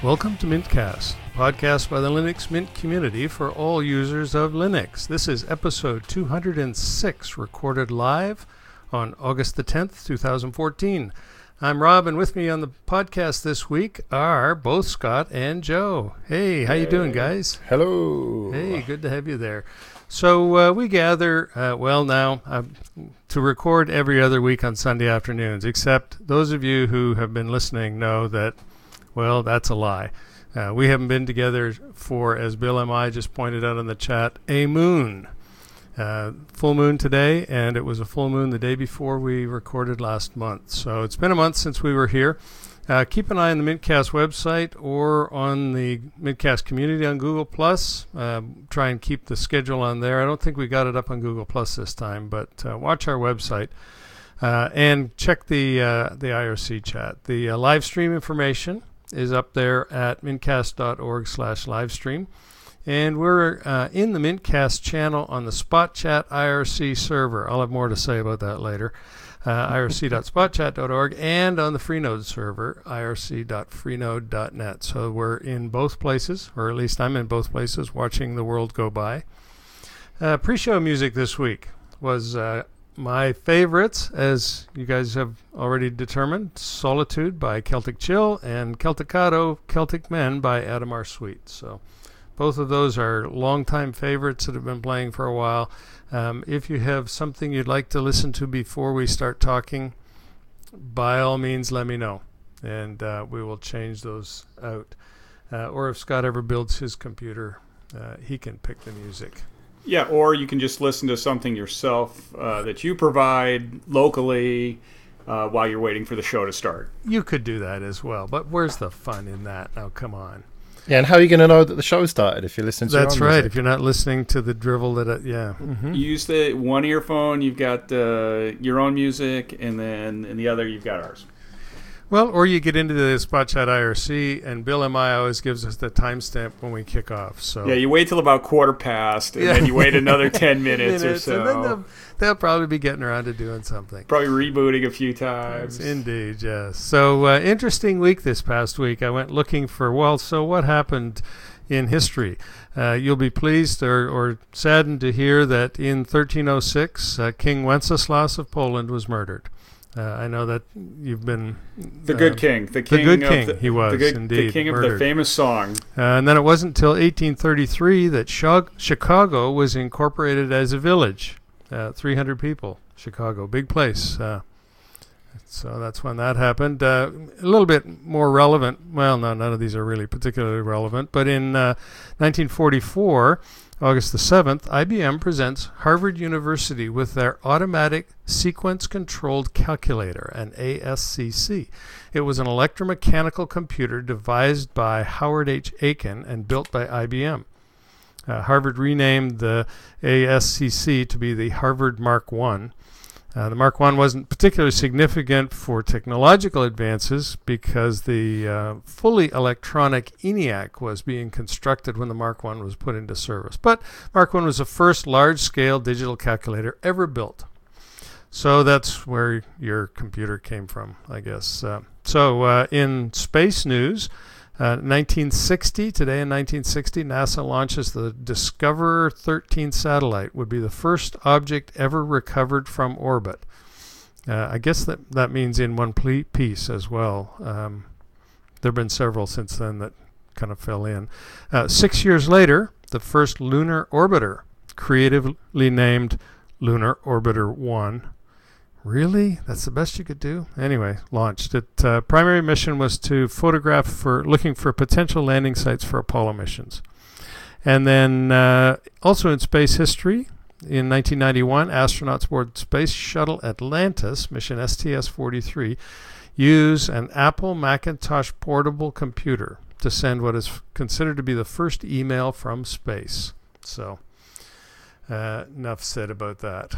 Welcome to Mintcast, a podcast by the Linux Mint community for all users of Linux. This is episode 206, recorded live on August the 10th, 2014. I'm Rob, and with me on the podcast this week are both Scott and Joe. Hey, how you doing, guys? Hello. Hey, good to have you there. So we gather, to record every other week on Sunday afternoons, except those of you who have been listening know that, well, that's a lie. We haven't been together for, as Bill and I just pointed out in the chat, a moon. Full moon today, and it was a full moon the day before we recorded last month. So it's been a month since we were here. Keep an eye on the Mintcast website or on the Mintcast community on Google+. Try and keep the schedule on there. I don't think we got it up on Google+ this time, but watch our website. And check the IRC chat. The live stream information is up there at mintcast.org/livestream. And we're in the Mintcast channel on the SpotChat IRC server. I'll have more to say about that later. irc.spotchat.org, and on the Freenode server, irc.freenode.net. So we're in both places, or at least I'm in both places, watching the world go by. Pre-show music this week was my favorites, as you guys have already determined: Solitude by Celtic Chill and Celticado, Celtic Men by Adamar Sweet. So both of those are longtime favorites that have been playing for a while. If you have something you'd like to listen to before we start talking, by all means let me know, and we will change those out. Or if Scott ever builds his computer, he can pick the music. Yeah, or you can just listen to something yourself that you provide locally while you're waiting for the show to start. You could do that as well, but where's the fun in that? Now, come on. Yeah, and how are you going to know that the show started if you listen to That's your own right, music? if you're not listening to the drivel that You use the one earphone, you've got your own music, and then in the other you've got ours. Well, or you get into the SpotChat IRC, and Bill M.I. always gives us the timestamp when we kick off. So yeah, you wait till about 1:15, and then you wait another 10 minutes or so. And then they'll probably be getting around to doing something. Probably rebooting a few times. Yes, indeed, yes. So interesting week this past week. I went looking for, so what happened in history? You'll be pleased or saddened to hear that in 1306, King Wenceslas of Poland was murdered. I know that you've been... The good king. The king he was, indeed. The king of the famous song. And then it wasn't until 1833 that Chicago was incorporated as a village. 300 people, Chicago, big place. So that's when that happened. A little bit more relevant. Well, no, none of these are really particularly relevant. But in 1944... August the 7th, IBM presents Harvard University with their Automatic Sequence-Controlled Calculator, an ASCC. It was an electromechanical computer devised by Howard H. Aiken and built by IBM. Harvard renamed the ASCC to be the Harvard Mark I. The Mark I wasn't particularly significant for technological advances because the fully electronic ENIAC was being constructed when the Mark I was put into service. But Mark I was the first large-scale digital calculator ever built. So that's where your computer came from, I guess. In space news, 1960, today in 1960, NASA launches the Discoverer 13 satellite, would be the first object ever recovered from orbit. I guess that means in one piece as well. There have been several since then that kind of fell in. 6 years later, the first lunar orbiter, creatively named Lunar Orbiter 1. Really? That's the best you could do? Anyway, launched. Its primary mission was to photograph looking for potential landing sites for Apollo missions. And then also in space history, in 1991, astronauts aboard Space Shuttle Atlantis, mission STS-43, use an Apple Macintosh portable computer to send what is considered to be the first email from space. So, enough said about that.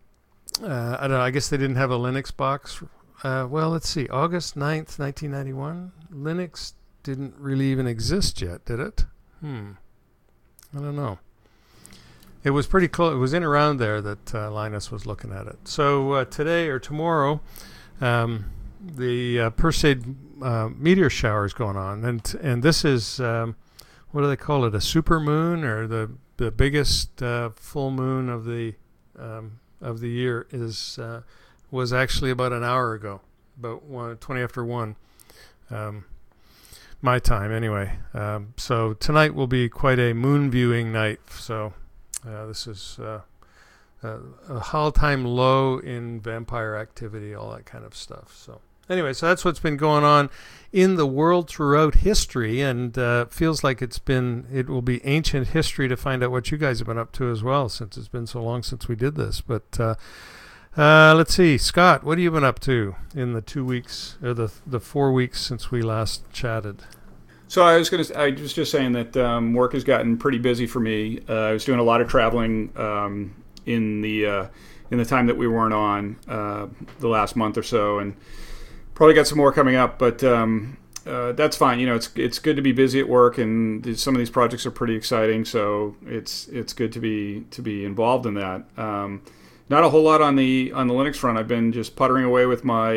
I don't know, I guess they didn't have a Linux box. Let's see, August 9th, 1991. Linux didn't really even exist yet, did it? I don't know. It was pretty close. It was in around there that Linus was looking at it. So today or tomorrow, Perseid meteor showers going on, and this is what do they call it? A super moon, or the biggest full moon of the year was actually about an hour ago, about 20 after 1. My time anyway. So tonight will be quite a moon viewing night. So this is a all-time low in vampire activity, all that kind of stuff. So anyway, so that's what's been going on in the world throughout history, and feels like it will be ancient history to find out what you guys have been up to as well, since it's been so long since we did this. But let's see, Scott, what have you been up to in the 2 weeks or the 4 weeks since we last chatted? So I was just saying that work has gotten pretty busy for me. I was doing a lot of traveling in the time that we weren't on the last month or so, and probably got some more coming up. But that's fine. It's good to be busy at work, and some of these projects are pretty exciting. So it's good to be involved in that. Not a whole lot on the Linux front. I've been just puttering away with my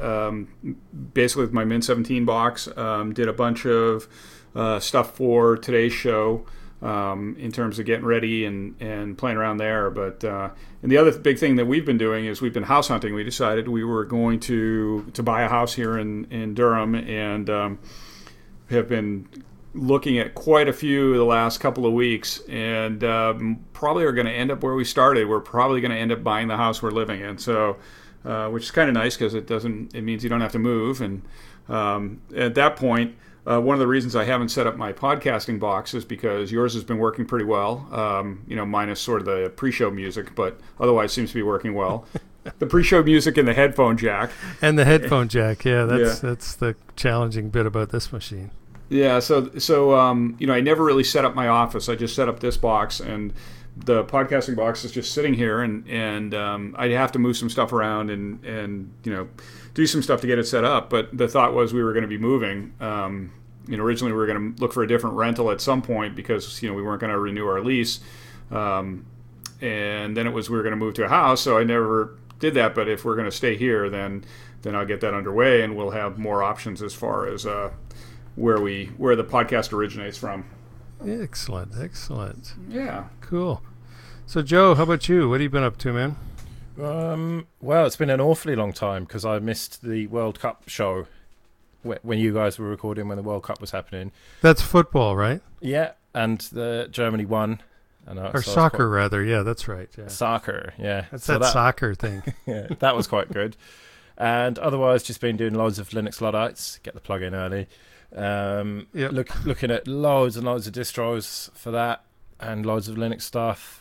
basically with my Mint 17 box. Did a bunch of stuff for today's show in terms of getting ready and playing around there. But and the other big thing that we've been doing is we've been house hunting. We decided we were going to buy a house here in Durham, and have been looking at quite a few the last couple of weeks, and probably are going to end up where we started. We're probably going to end up buying the house we're living in, so which is kind of nice because it means you don't have to move. And at that point, one of the reasons I haven't set up my podcasting box is because yours has been working pretty well, minus sort of the pre-show music, but otherwise seems to be working well. The pre-show music and the headphone jack. And the headphone jack, that's the challenging bit about this machine. Yeah, so I never really set up my office. I just set up this box, and the podcasting box is just sitting here, and I'd have to move some stuff around and do some stuff to get it set up. But the thought was we were going to be moving. Originally we were going to look for a different rental at some point because we weren't going to renew our lease, and then it was we were going to move to a house. So I never did that. But if we're going to stay here, then I'll get that underway, and we'll have more options as far as where the podcast originates from. Excellent. Yeah. Cool. So Joe, how about you? What have you been up to, man? Well, it's been an awfully long time because I missed the World Cup show when you guys were recording when the World Cup was happening. That's football, right? Yeah, and the Germany won. Or soccer, rather. Yeah, that's right. Yeah. Soccer, yeah. That's that soccer thing. Yeah, that was quite good. And otherwise, just been doing loads of Linux Luddites. Get the plug in early. Looking at loads and loads of distros for that, and loads of Linux stuff.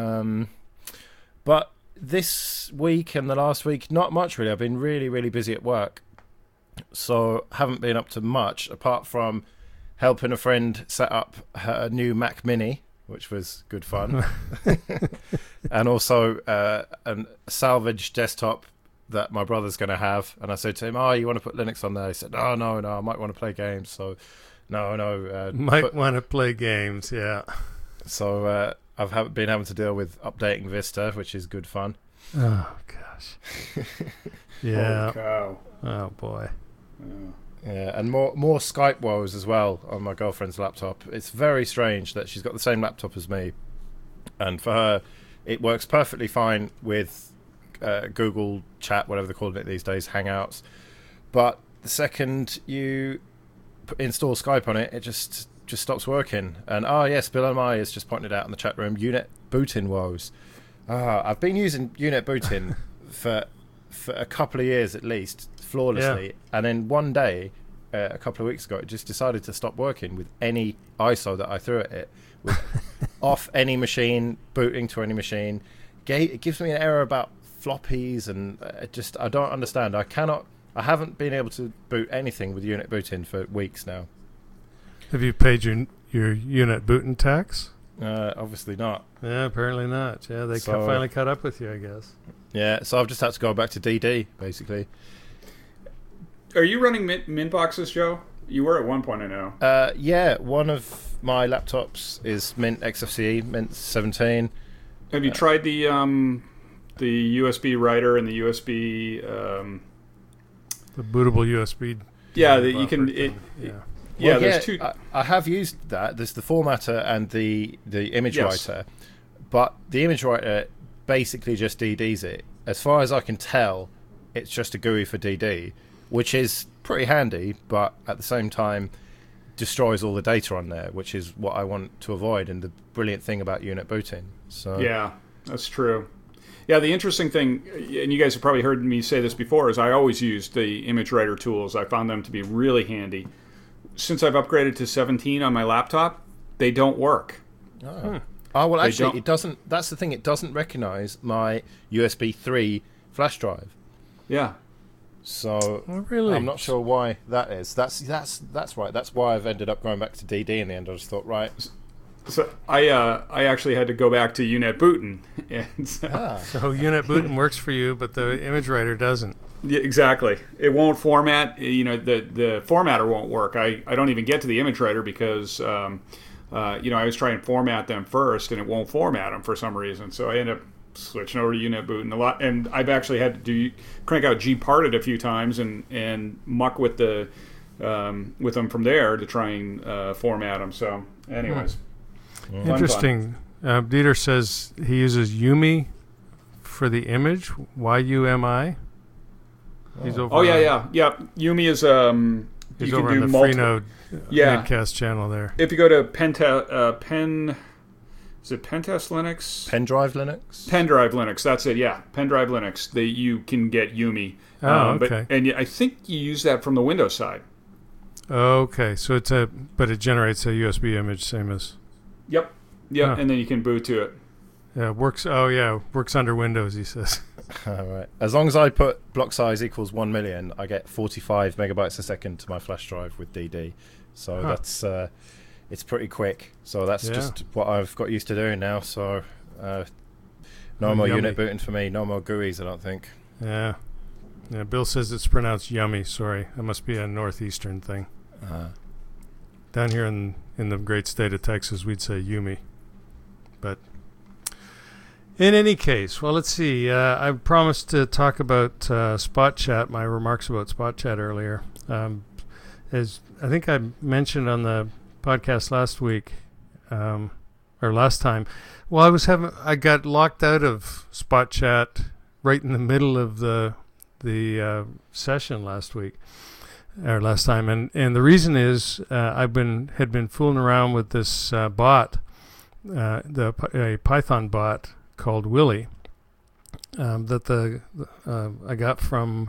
But this week and the last week, not much really. I've been really, really busy at work, so haven't been up to much apart from helping a friend set up her new Mac Mini, which was good fun, and also a salvage desktop that my brother's going to have. And I said to him, you want to put Linux on there? He said, no, I might want to play games. So no. Want to play games, yeah. So I've been having to deal with updating Vista, which is good fun. Oh, gosh. Yeah. Holy cow. Oh, boy. Yeah, and more Skype woes as well on my girlfriend's laptop. It's very strange that she's got the same laptop as me. And for her, it works perfectly fine with Google Chat, whatever they're calling it these days, Hangouts. But the second you install Skype on it, it just stops working. And yes, Bill and I has just pointed out in the chat room, Unit booting woes. I've been using Unit booting for a couple of years at least, flawlessly. Yeah. And then one day, a couple of weeks ago, it just decided to stop working with any ISO that I threw at it. With off any machine, booting to any machine. It gives me an error about floppies, and I don't understand. I haven't been able to boot anything with Unit booting for weeks now. Have you paid your Unit booting tax? Obviously not. Yeah, apparently not. Yeah, they finally caught up with you, I guess. Yeah, so I've just had to go back to DD, basically. Are you running Mint boxes, Joe? You were at one point, I know. Yeah, one of my laptops is Mint XFCE, Mint 17. Have you tried the USB writer and the USB The bootable USB. Yeah, that you can. Yeah. Yeah, Well, there's two. I have used that. There's the formatter and the image Yes. writer, but the image writer basically just DDs it. As far as I can tell, it's just a GUI for DD, which is pretty handy, but at the same time destroys all the data on there, which is what I want to avoid, and the brilliant thing about unit booting. So Yeah, that's true. Yeah, the interesting thing, and you guys have probably heard me say this before, is I always used the image writer tools. I found them to be really handy. Since I've upgraded to 17 on my laptop, they don't work. Oh, well, They actually, don't- it doesn't. That's the thing. It doesn't recognize my USB 3 flash drive. Yeah. So Oh, really? I'm not sure why that is. That's right. That's why I've ended up going back to DD in the end. I just thought, right. So I actually had to go back to UNet booting. And So unit booting works for you, but the image writer doesn't. Yeah, exactly. It won't format. The formatter won't work. I don't even get to the image writer because I was trying to format them first, and it won't format them for some reason. So I end up switching over to unit boot and I've actually had to crank out gparted a few times and muck with them from there to try and format them. So, anyways, Fun. Interesting. Dieter says he uses Yumi for the image. YUMI. He's over. Oh yeah. Yumi is He's you over can on do the multiple. Freenode Yeah. Midcast channel there. If you go to is it Pentest Linux? Pendrive Linux. Pendrive Linux, that's it. Yeah, Pendrive Linux. You can get Yumi. Oh, okay. And I think you use that from the Windows side. Okay, so but it generates a USB image, same as. Yep. Huh. And then you can boot to it. Yeah, works. Oh yeah, works under Windows. He says. All right. As long as I put block size equals 1 million, I get 45 megabytes a second to my flash drive with DD. So that's it's pretty quick. So that's just what I've got used to doing now. So no more Yummy. unit booting for me. No more GUIs, I don't think. Yeah. Bill says it's pronounced yummy. Sorry, that must be a northeastern thing. Down here in the great state of Texas, we'd say Yumi. But in any case, well, let's see. I promised to talk about Spot Chat, my remarks about Spot Chat earlier. As I think I mentioned on the podcast last week, or last time, well, I got locked out of Spot Chat right in the middle of the session last time, and the reason is had been fooling around with this bot, a Python bot called Willy, that I got from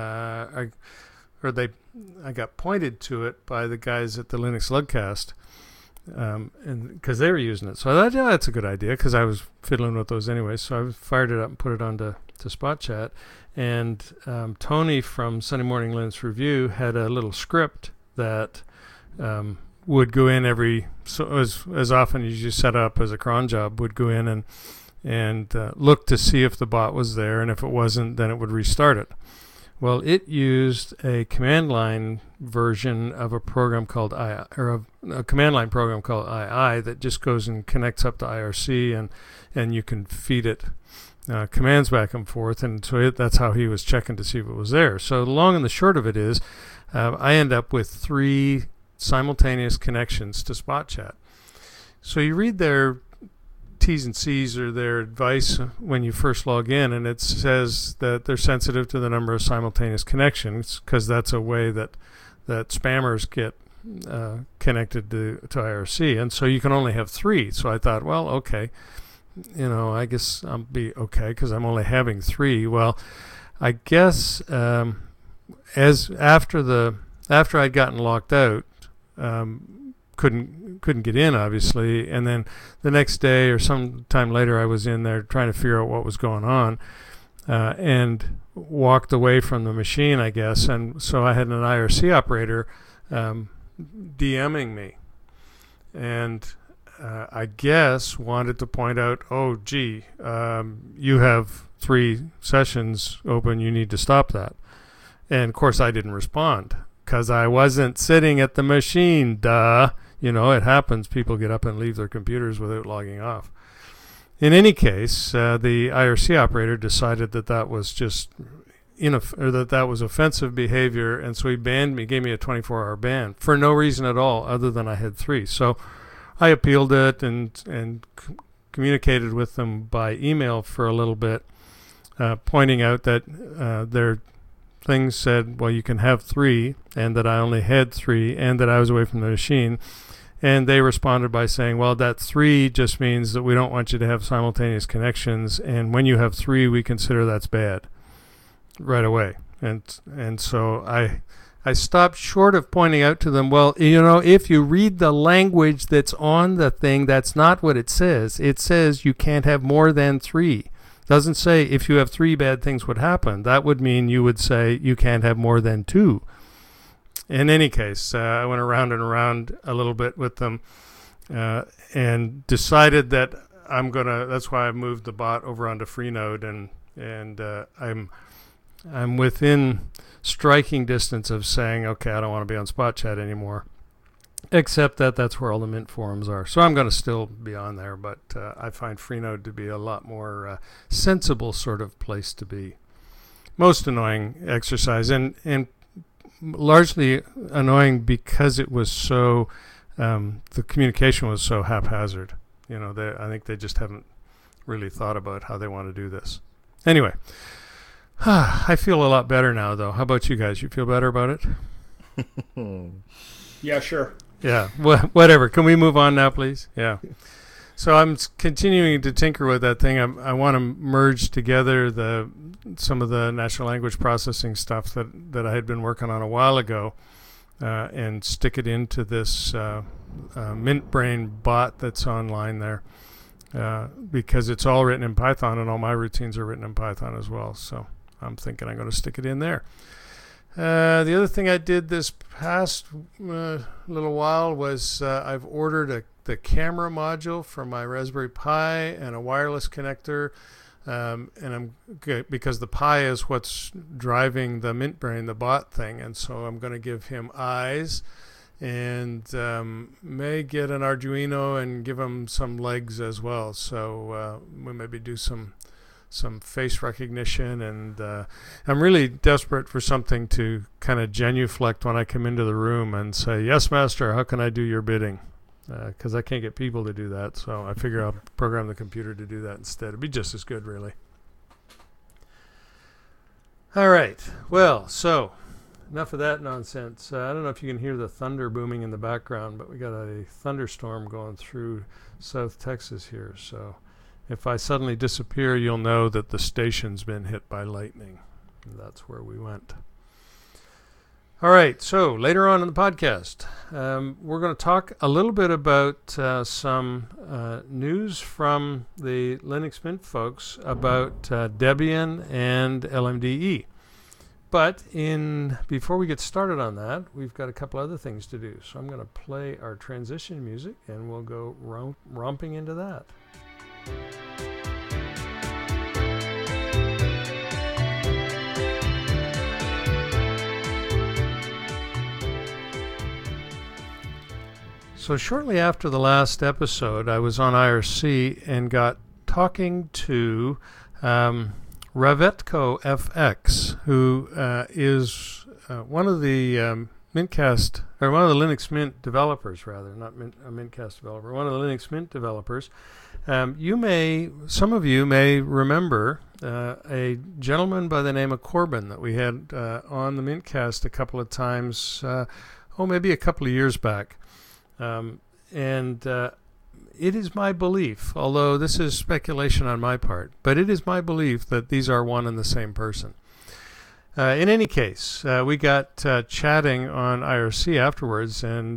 I got pointed to it by the guys at the Linux Lugcast, and because they were using it, so I thought, yeah, that's a good idea because I was fiddling with those anyway. So I fired it up and put it onto Spot Chat. And Tony from Sunday Morning Linux Review had a little script that would go in as often as you set up as a cron job, would go in and look to see if the bot was there, and if it wasn't, then it would restart it. Well, it used a command line version of a program called a command line program called II that just goes and connects up to IRC, and you can feed it commands back and forth, and so that's how he was checking to see if it was there. So the long and the short of it is, I end up with 3 simultaneous connections to Spot Chat. So you read their T's and C's or their advice when you first log in, and it says that they're sensitive to the number of simultaneous connections because that's a way that spammers get connected to IRC, and so you can only have 3. So I thought, well, okay. I guess I'll be okay because I'm only having 3. Well, I guess after I'd gotten locked out, couldn't get in obviously, and then the next day or sometime later I was in there trying to figure out what was going on, and walked away from the machine, I guess, and so I had an IRC operator DMing me, and I guess wanted to point out, oh, gee, you have 3 sessions open, you need to stop that. And, of course, I didn't respond because I wasn't sitting at the machine, duh. It happens. People get up and leave their computers without logging off. In any case, the IRC operator decided that was just or that was offensive behavior, and so he banned me, gave me a 24-hour ban for no reason at all other than I had 3. So I appealed it and communicated with them by email for a little bit, pointing out that their things said, well, you can have 3, and that I only had 3, and that I was away from the machine. And they responded by saying, well, that 3 just means that we don't want you to have simultaneous connections, and when you have 3, we consider that's bad right away. And so I stopped short of pointing out to them, well, if you read the language that's on the thing, that's not what it says. It says you can't have more than 3. It doesn't say if you have 3 bad things would happen. That would mean you would say you can't have more than 2. In any case, I went around and around a little bit with them and decided that that's why I moved the bot over onto Freenode, and I'm within striking distance of saying, okay, I don't want to be on SpotChat anymore, except that's where all the Mint forums are. So I'm going to still be on there, but I find Freenode to be a lot more sensible sort of place to be. Most annoying exercise, and largely annoying because it was so, the communication was so haphazard. I think they just haven't really thought about how they want to do this. Anyway, I feel a lot better now, though. How about you guys? You feel better about it? Yeah, sure. Yeah, whatever. Can we move on now, please? Yeah. So I'm continuing to tinker with that thing. I want to merge together some of the natural language processing stuff that I had been working on a while ago and stick it into this MintBrain bot that's online there because it's all written in Python and all my routines are written in Python as well. So I'm thinking I'm going to stick it in there. The other thing I did this past little while was I've ordered the camera module for my Raspberry Pi and a wireless connector, and I'm because the Pi is what's driving the MintBrain, the bot thing, and so I'm going to give him eyes, and may get an Arduino and give him some legs as well. So we maybe do some face recognition, and I'm really desperate for something to kind of genuflect when I come into the room and say, yes, master, how can I do your bidding? Because I can't get people to do that, so I figure I'll program the computer to do that instead. It'd be just as good, really. All right, well, so enough of that nonsense. I don't know if you can hear the thunder booming in the background, but we got a thunderstorm going through South Texas here, so if I suddenly disappear, you'll know that the station's been hit by lightning. And that's where we went. All right, so later on in the podcast, we're going to talk a little bit about some news from the Linux Mint folks about Debian and LMDE. But before we get started on that, we've got a couple other things to do. So I'm going to play our transition music, and we'll go romping into that. So shortly after the last episode, I was on IRC and got talking to Ravetko FX, who is one of the Mintcast, or one of the Linux Mint developers, rather, not a Mintcast developer, one of the Linux Mint developers. Some of you may remember a gentleman by the name of Corbin that we had on the Mintcast a couple of times, maybe a couple of years back. It is my belief, although this is speculation on my part, but it is my belief that these are one and the same person. In any case, we got chatting on IRC afterwards, and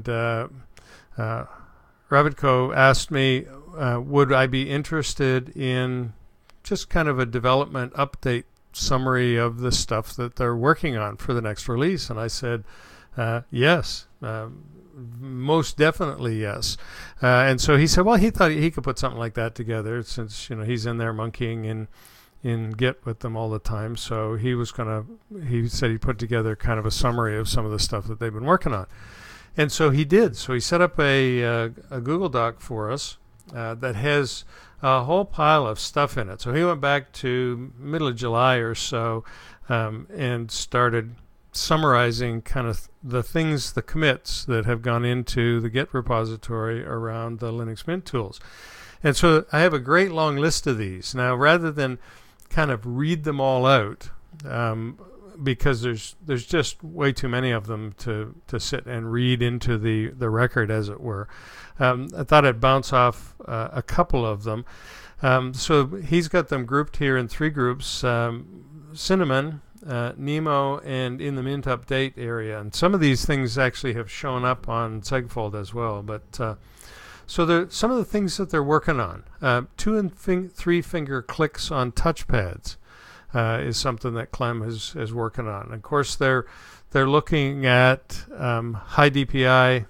Ravetko asked me, would I be interested in just kind of a development update summary of the stuff that they're working on for the next release? And I said, yes. Most definitely, yes. And so he said, well, he thought he could put something like that together since he's in there monkeying in Git with them all the time. So he said he put together kind of a summary of some of the stuff that they've been working on. And so he did. So he set up a Google Doc for us that has a whole pile of stuff in it. So he went back to middle of July or so and started summarizing kind of the things, the commits that have gone into the Git repository around the Linux Mint tools. And so I have a great long list of these. Now, rather than kind of read them all out, because there's just way too many of them to sit and read into the record, as it were, I thought I'd bounce off a couple of them. So he's got them grouped here in 3 groups: Cinnamon, Nemo, and in the Mint Update area. And some of these things actually have shown up on Segfold as well. But so some of the things that they're working on: 2 and 3 finger clicks on touchpads is something that Clem is working on. And of course, they're looking at high DPI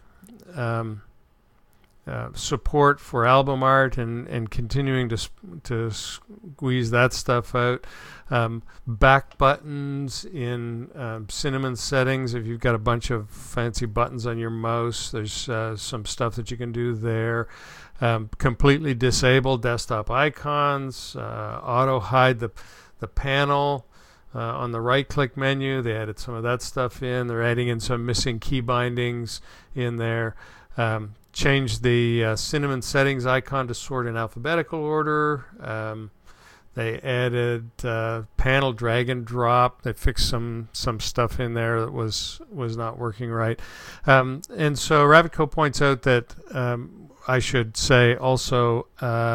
support for album art and continuing to squeeze that stuff out. Back buttons in Cinnamon settings. If you've got a bunch of fancy buttons on your mouse, there's some stuff that you can do there. Completely disable desktop icons. Auto hide the panel on the right-click menu. They added some of that stuff in. They're adding in some missing key bindings in there. Changed the Cinnamon settings icon to sort in alphabetical order. They added panel drag and drop. They fixed some stuff in there that was not working right. And so Ravitko points out that I should say also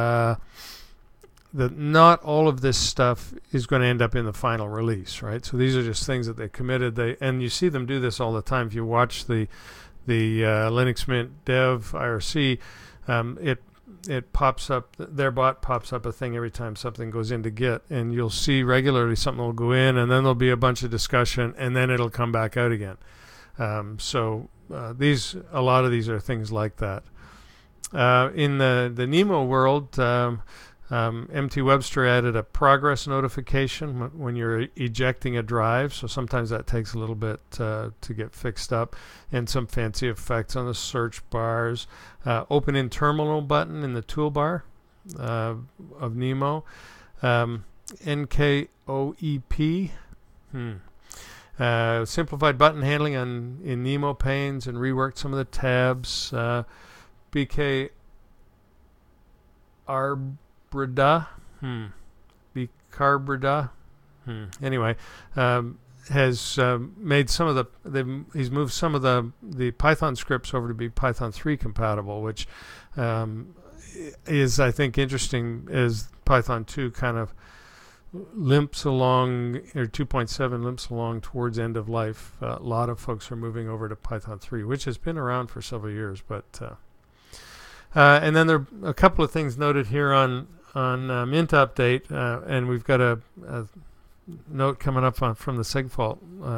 that not all of this stuff is going to end up in the final release, right? So these are just things that they committed. And you see them do this all the time. If you watch the Linux Mint Dev IRC, it pops up, their bot pops up a thing every time something goes into Git, and you'll see regularly something will go in, and then there'll be a bunch of discussion, and then it'll come back out again. So a lot of these are things like that. In the Nemo world, MT Webster added a progress notification when you're ejecting a drive, so sometimes that takes a little bit to get fixed up, and some fancy effects on the search bars. Open in terminal button in the toolbar of Nemo. NKOEP. Simplified button handling in Nemo panes and reworked some of the tabs. BK Arbreda, Bicarbreda, anyway, has made some of he's moved some of the Python scripts over to be Python 3 compatible, which is, I think, interesting as Python 2 kind of limps along, or 2.7 limps along towards end of life. A lot of folks are moving over to Python 3, which has been around for several years, but and then there are a couple of things noted here on Mint Update, and we've got a note coming up from the Segfault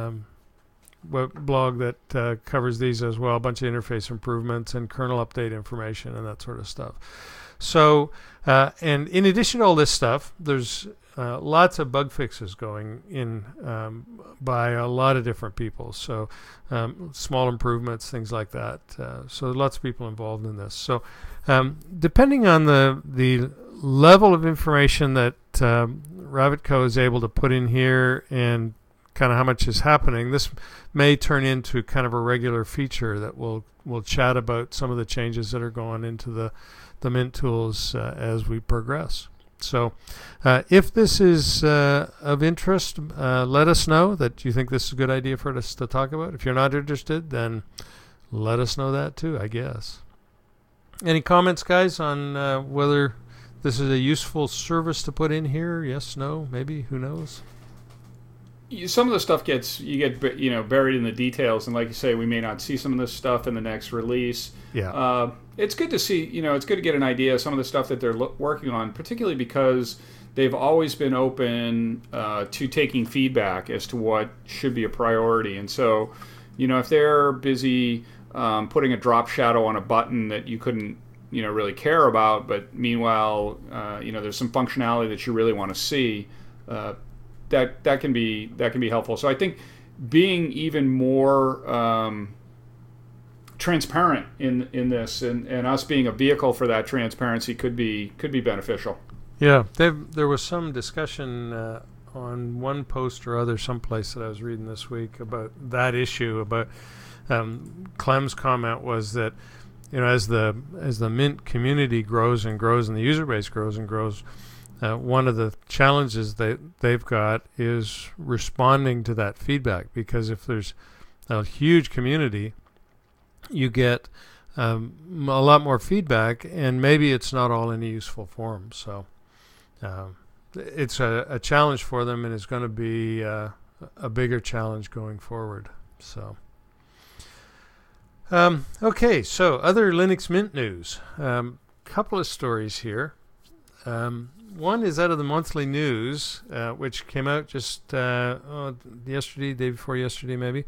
blog that covers these as well. A bunch of interface improvements and kernel update information and that sort of stuff. So, and in addition to all this stuff, there's lots of bug fixes going in by a lot of different people. So small improvements, things like that. So lots of people involved in this. So depending on the level of information that Ravitko is able to put in here and kind of how much is happening, this may turn into kind of a regular feature that we'll chat about some of the changes that are going into the Mint tools as we progress. So if this is of interest, let us know that you think this is a good idea for us to talk about. If you're not interested, then let us know that too, I guess. Any comments, guys, on whether this is a useful service to put in here? Yes, no, maybe, who knows? Some of the stuff you get buried in the details, and like you say, we may not see some of this stuff in the next release. Yeah. It's good to see, it's good to get an idea of some of the stuff that they're working on, particularly because they've always been open to taking feedback as to what should be a priority. And so, if they're busy putting a drop shadow on a button that you couldn't, really care about, but meanwhile, there's some functionality that you really want to see, that can be helpful. So I think being even more transparent in this, and us being a vehicle for that transparency could be beneficial. Yeah, there was some discussion on one post or other someplace that I was reading this week about that issue. About Clem's comment was that, as the Mint community grows and grows and the user base grows and grows, one of the challenges they've got is responding to that feedback, because if there's a huge community, you get a lot more feedback, and maybe it's not all in a useful form. So it's a challenge for them, and it's going to be a bigger challenge going forward. So okay, so other Linux Mint news. Couple of stories here. One is out of the Monthly News, which came out just yesterday, day before yesterday maybe,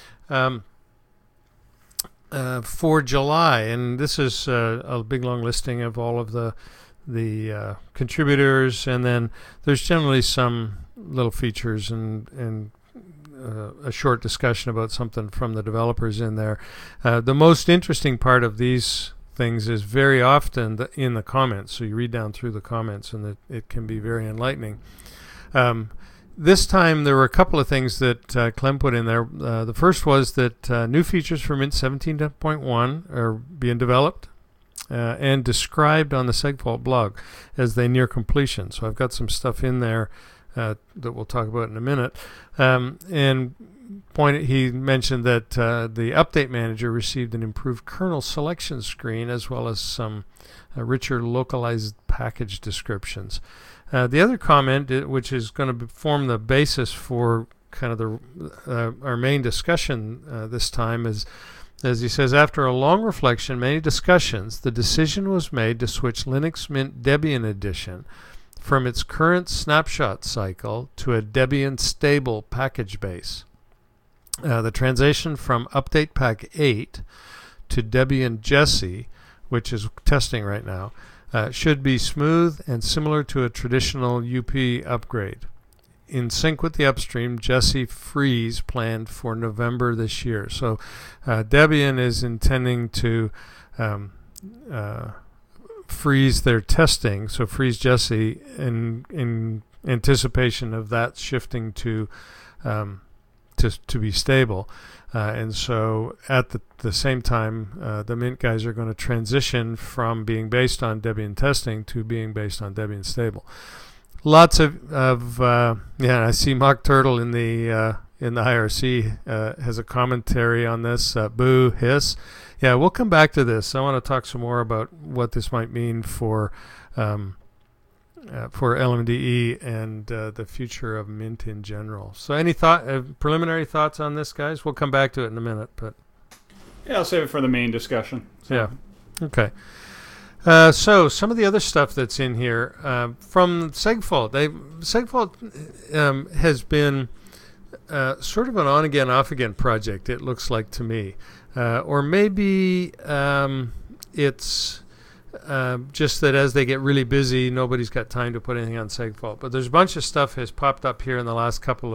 for July. And this is a big long listing of all of the contributors, and then there's generally some little features and a short discussion about something from the developers in there. The most interesting part of these things is very often in the comments. So you read down through the comments, and it can be very enlightening. This time there were a couple of things that Clem put in there. The first was that new features for Mint 17.1 are being developed and described on the SegFault blog as they near completion. So I've got some stuff in there that we'll talk about in a minute. And he mentioned that the Update Manager received an improved kernel selection screen, as well as some richer localized package descriptions. The other comment, which is going to form the basis for kind of our main discussion this time, is, as he says, after a long reflection, many discussions, the decision was made to switch Linux Mint Debian Edition from its current snapshot cycle to a Debian stable package base. The transition from Update Pack 8 to Debian Jessie, which is testing right now, should be smooth and similar to a traditional UP upgrade. In sync with the upstream, Jessie freeze planned for November this year. So Debian is intending to freeze their testing, so freeze Jessie in anticipation of that shifting to be stable. And so at the same time, the Mint guys are going to transition from being based on Debian testing to being based on Debian stable. Lots of I see Mock Turtle in the IRC has a commentary on this. Boo, hiss. Yeah, we'll come back to this. I want to talk some more about what this might mean for LMDE and the future of Mint in general. So any preliminary thoughts on this, guys? We'll come back to it in a minute. But yeah, I'll save it for the main discussion. So. Yeah. Okay. So some of the other stuff that's in here from SegFault. SegFault has been sort of an on-again, off-again project, it looks like to me. Or maybe it's just that as they get really busy, nobody's got time to put anything on SegFault. But there's a bunch of stuff has popped up here in the last couple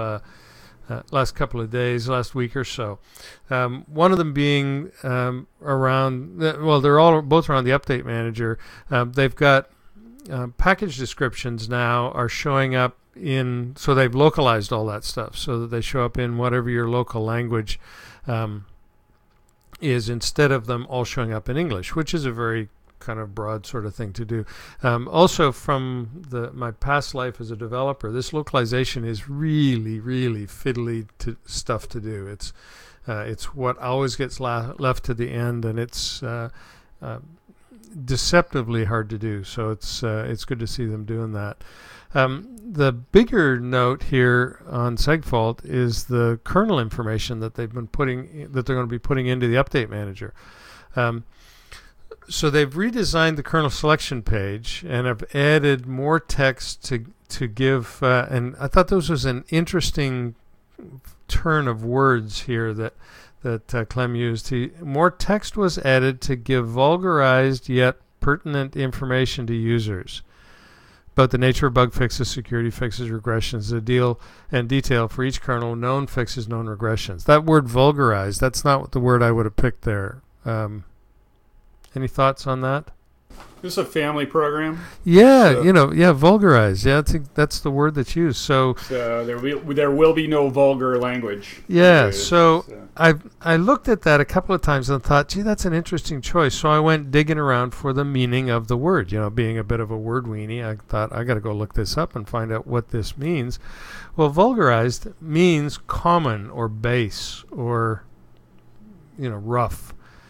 of days, last week or so. One of them being around. They're all both around the Update Manager. They've got package descriptions now are showing up in. So they've localized all that stuff so that they show up in whatever your local language is, instead of them all showing up in English, which is a very kind of broad sort of thing to do. Also, from my past life as a developer, this localization is really, really fiddly stuff to do. It's what always gets left to the end, and it's deceptively hard to do. So it's good to see them doing that. The bigger note here on SegFault is the kernel information that they're going to be putting into the Update Manager. So they've redesigned the kernel selection page and have added more text to give. And I thought this was an interesting turn of words here that Clem used. More text was added to give vulgarized yet pertinent information to users about the nature of bug fixes, security fixes, regressions, the deal and detail for each kernel, known fixes, known regressions. That word vulgarized, that's not the word I would have picked there. Any thoughts on that? This is a family program. Yeah, So- vulgarize. Yeah, I think that's the word that's used. So So there will be no vulgar language. yeah, used, so I looked at that a couple of times and thought, gee, that's an interesting choice. So I went digging around for the meaning of the word. Being a bit of a word weenie, I thought I got to go look this up and find out what this means. Well, vulgarized means common or base or rough.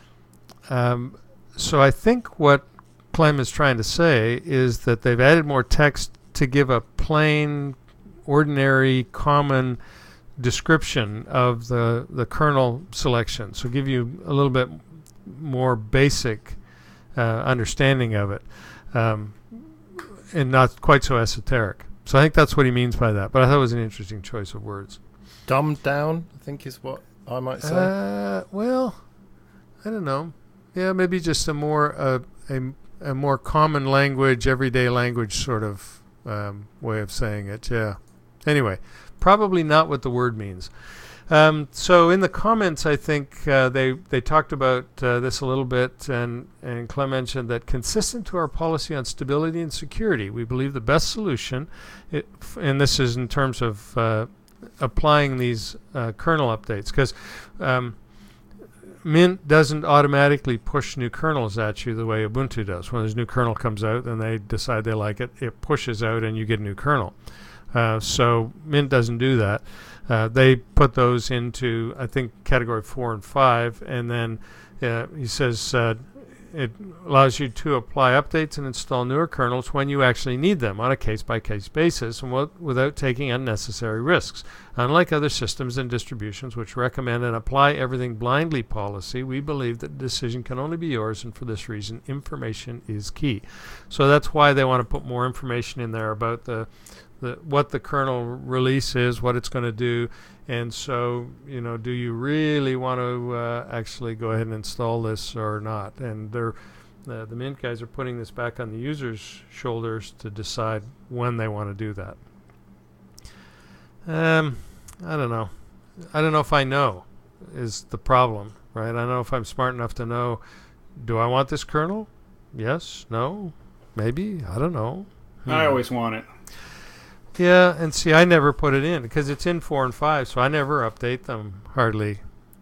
So I think what Clem is trying to say is that they've added more text to give a plain, ordinary, common description of the kernel selection. So give you a little bit more basic understanding of it, and not quite so esoteric. So I think that's what he means by that. But I thought it was an interesting choice of words. Dumbed down, I think, is what I might say. Well, I don't know. Yeah, maybe just a more common language, everyday language sort of way of saying it. Yeah. Anyway, probably not what the word means. So in the comments, I think they talked about this a little bit, and Clem mentioned that consistent to our policy on stability and security, we believe the best solution, and this is in terms of applying these kernel updates, because Mint doesn't automatically push new kernels at you the way Ubuntu does. When there's a new kernel comes out and they decide they like it, it pushes out and you get a new kernel. So Mint doesn't do that. They put those into, I think, category 4 and 5, and then he says it allows you to apply updates and install newer kernels when you actually need them on a case-by-case basis and without taking unnecessary risks. Unlike other systems and distributions which recommend an apply everything blindly policy, we believe that the decision can only be yours, and for this reason, information is key. So that's why they want to put more information in there about what the kernel release is, what it's going to do, and so do you really want to actually go ahead and install this or not? And the Mint guys are putting this back on the user's shoulders to decide when they want to do that. I don't know. I don't know if I know is the problem, right? I don't know if I'm smart enough to know, do I want this kernel? Yes, no, maybe, I don't know. I always want it. Yeah, and see, I never put it in because it's in 4 and 5, so I never update them hardly,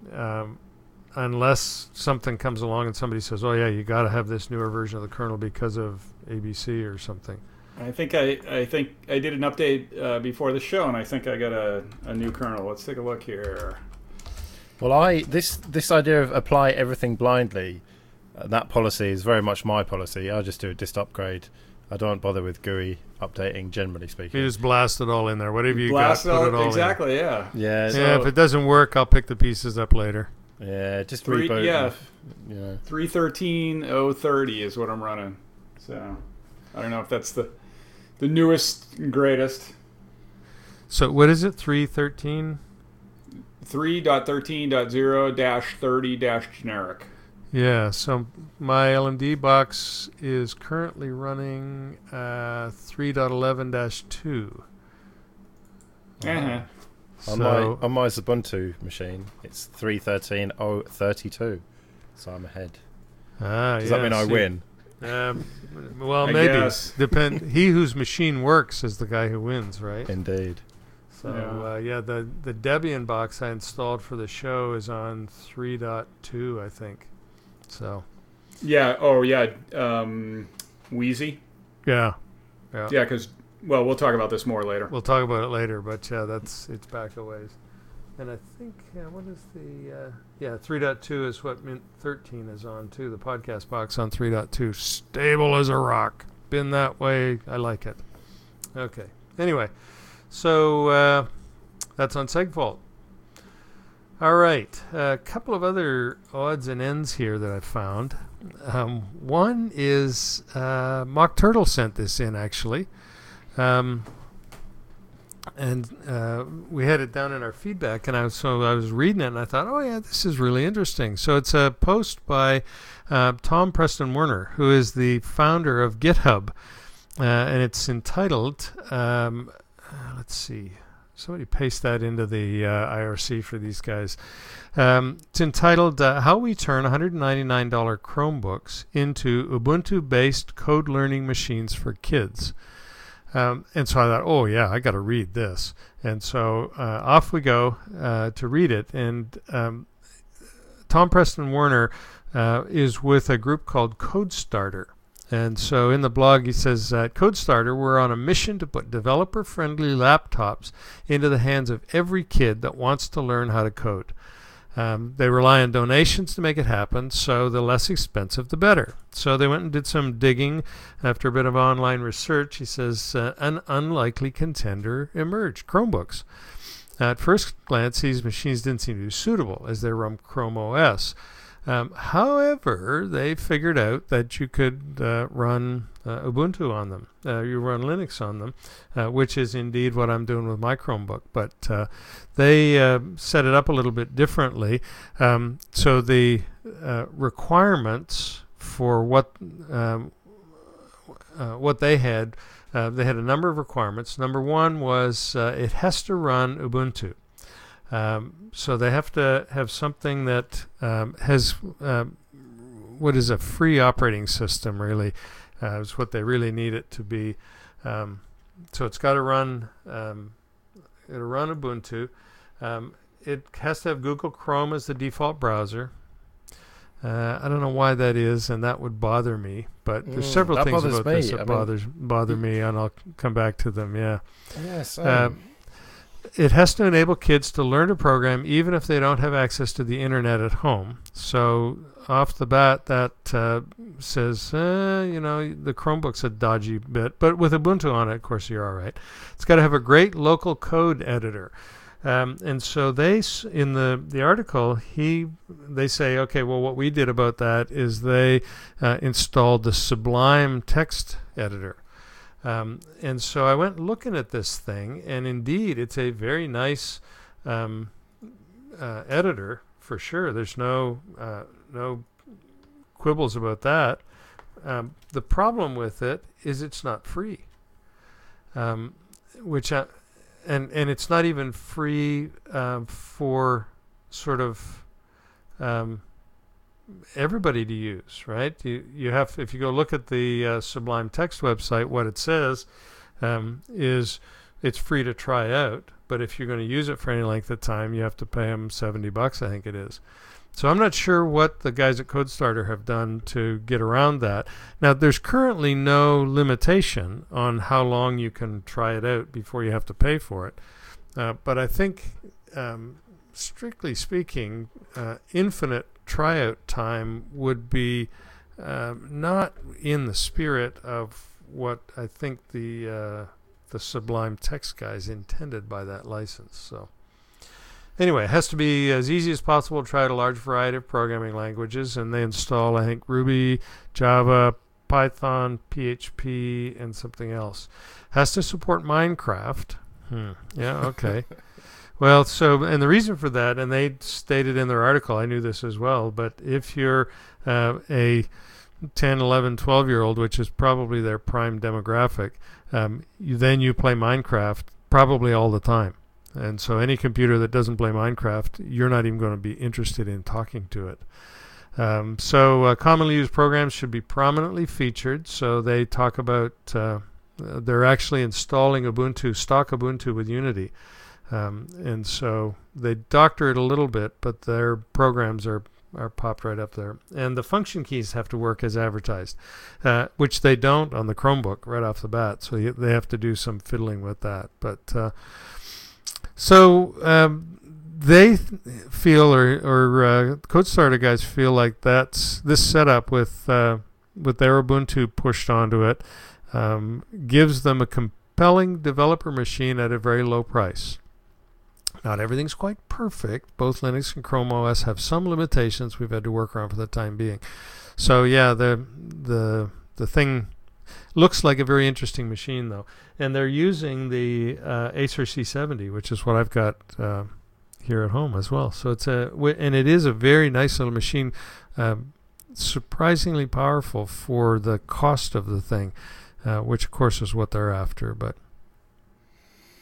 unless something comes along and somebody says, "Oh yeah, you got to have this newer version of the kernel because of ABC or something." I think I did an update before the show, and I think I got a new kernel. Let's take a look here. Well, this idea of apply everything blindly, that policy is very much my policy. I just do a dist upgrade. I don't bother with GUI updating, generally speaking. You just blast it all in there. Whatever you blast got, put it all exactly, in. Yeah. Yeah. Yeah, if it doesn't work, I'll pick the pieces up later. Yeah, just reboot. Yeah. 3.13.030 is what I'm running. So I don't know if that's the newest and greatest. So what is it? 3.13? 3.13.0-30-generic. Yeah, so my LMD box is currently running 3.11-2. Uh-huh. On my Ubuntu machine, it's 3.13.032. So I'm ahead. Does that mean I win? Well, I maybe. guess. He whose machine works is the guy who wins, right? Indeed. So the Debian box I installed for the show is on 3.2, I think. So. Yeah. Oh, yeah. Wheezy. Yeah. Yeah, because we'll talk about this more later. We'll talk about it later, but yeah, it's back a ways. And I think what is the 3.2 is what Mint 13 is on too. The podcast box on 3.2, stable as a rock. Been that way. I like it. Okay. Anyway, so that's on SegFault. All right, a couple of other odds and ends here that I found. One is Mock Turtle sent this in, actually. And we had it down in our feedback, and I was reading it, and I thought, oh, yeah, this is really interesting. So it's a post by Tom Preston Werner, who is the founder of GitHub, and it's entitled, let's see, somebody paste that into the IRC for these guys. It's entitled How We Turn $199 Chromebooks into Ubuntu-Based Code Learning Machines for Kids. And so I thought, oh, yeah, I got to read this. And so off we go to read it. And Tom Preston Werner is with a group called CodeStarter. And so in the blog he says, at CodeStarter, we're on a mission to put developer-friendly laptops into the hands of every kid that wants to learn how to code. They rely on donations to make it happen, so the less expensive, the better. So they went and did some digging. After a bit of online research, he says, an unlikely contender emerged, Chromebooks. At first glance, these machines didn't seem to be suitable as they run Chrome OS. However, they figured out that you could run Ubuntu on them. You run Linux on them, which is indeed what I'm doing with my Chromebook. But they set it up a little bit differently. So the requirements for what they had a number of requirements. Number one was it has to run Ubuntu. So they have to have something that has what is a free operating system, really, is what they really need it to be. So it's got to run, it'll run Ubuntu. It has to have Google Chrome as the default browser. I don't know why that is, and that would bother me. But there's several things about this that bother me, and I'll come back to them. Yeah. Yes. It has to enable kids to learn to program even if they don't have access to the internet at home. So off the bat, that says, the Chromebook's a dodgy bit. But with Ubuntu on it, of course, you're all right. It's got to have a great local code editor. And so they, in the article, they say, okay, well, what we did about that is they installed the Sublime text editor. And so I went looking at this thing, and indeed, it's a very nice editor for sure. There's no quibbles about that. The problem with it is it's not free, and it's not even free for sort of everybody to use, right? You have, if you go look at the Sublime Text website, what it says is it's free to try out, but if you're going to use it for any length of time, you have to pay them $70, I think it is. So I'm not sure what the guys at CodeStarter have done to get around that. Now, there's currently no limitation on how long you can try it out before you have to pay for it. But I think, strictly speaking, infinite tryout time would be not in the spirit of what I think the Sublime Text guys intended by that license. So anyway, it has to be as easy as possible to try out a large variety of programming languages, and they install, I think, Ruby, Java, Python, PHP, and something else. Has to support Minecraft. Yeah, okay. Well, and the reason for that, and they stated in their article, I knew this as well, but if you're a 10, 11, 12-year-old, which is probably their prime demographic, then you play Minecraft probably all the time. And so any computer that doesn't play Minecraft, you're not even going to be interested in talking to it. So commonly used programs should be prominently featured. So they talk about they're actually installing Ubuntu, stock Ubuntu with Unity. And so they doctor it a little bit, but their programs are popped right up there. And the function keys have to work as advertised, which they don't on the Chromebook right off the bat. So they have to do some fiddling with that. But they feel, or CodeStarter guys feel like this setup with their Ubuntu pushed onto it gives them a compelling developer machine at a very low price. Not everything's quite perfect. Both Linux and Chrome OS have some limitations we've had to work around for the time being. So yeah, the thing looks like a very interesting machine though, and they're using the Acer C70, which is what I've got here at home as well. So and it is a very nice little machine, surprisingly powerful for the cost of the thing, which of course is what they're after. But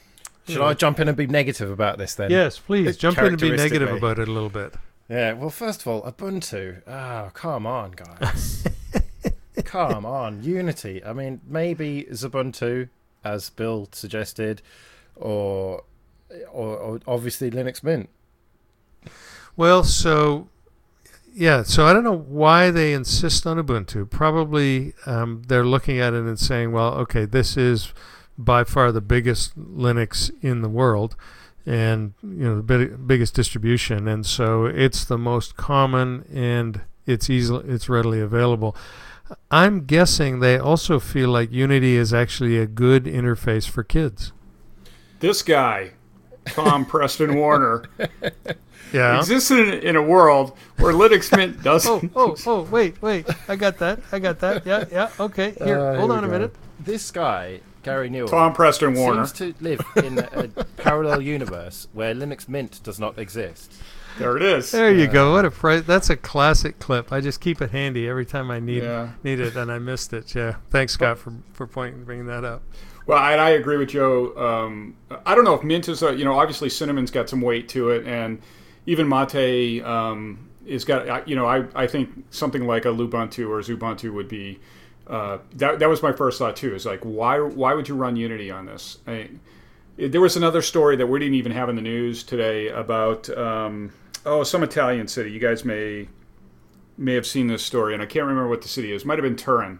Should I jump in and be negative about this then? Yes, please jump in and be negative Characteristically. about it a little bit. Yeah, well, first of all, Ubuntu. Oh, come on, guys. Come on. Unity. I mean, maybe Ubuntu, as Bill suggested, or obviously Linux Mint. Well, so I don't know why they insist on Ubuntu. Probably they're looking at it and saying, well, okay, this is by far the biggest Linux in the world, and the biggest distribution, and so it's the most common and it's readily available. I'm guessing they also feel like Unity is actually a good interface for kids. This guy, Tom Preston Warner, exists in a world where Linux Mint doesn't. Oh, wait. I got that. Yeah. Okay, here, hold on a minute. This guy, Gary Newell, Tom Preston Warner, seems to live in a parallel universe where Linux Mint does not exist. There it is. There you go. What a price! That's a classic clip. I just keep it handy every time I need it, and I missed it. Yeah, thanks, Scott, for bringing that up. Well, and I agree with Joe. I don't know if Mint is obviously Cinnamon's got some weight to it, and even Mate is got. I think something like a Lubuntu or Xubuntu would be. That was my first thought too. Is like why would you run Unity on this? There was another story that we didn't even have in the news today about some Italian city. You guys may have seen this story, and I can't remember what the city is. Might have been Turin.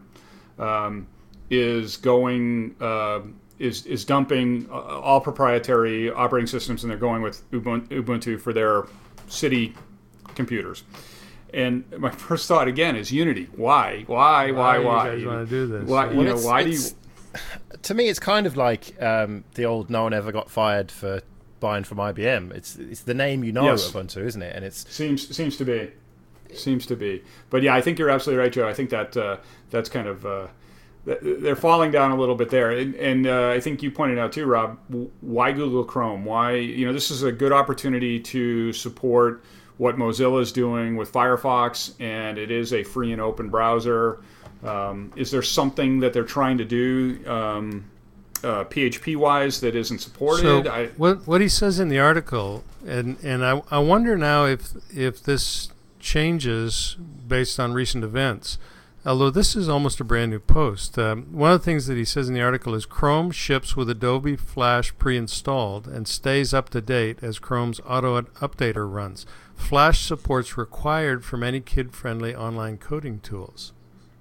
Is dumping all proprietary operating systems, and they're going with Ubuntu for their city computers. And my first thought again is Unity. Why? Why you guys want to do this? Why do you? To me, it's kind of like the old "no one ever got fired for buying from IBM." It's the name Ubuntu, isn't it? And it seems to be. But yeah, I think you're absolutely right, Joe. I think that that's kind of they're falling down a little bit there. And I think you pointed out too, Rob. Why Google Chrome? Why this is a good opportunity to support what Mozilla is doing with Firefox, and it is a free and open browser. Is there something that they're trying to do PHP-wise that isn't supported? So what he says in the article, and I wonder now if this changes based on recent events, although this is almost a brand new post. One of the things that he says in the article is Chrome ships with Adobe Flash pre-installed and stays up to date as Chrome's auto updater runs. Flash support's required from any kid-friendly online coding tools.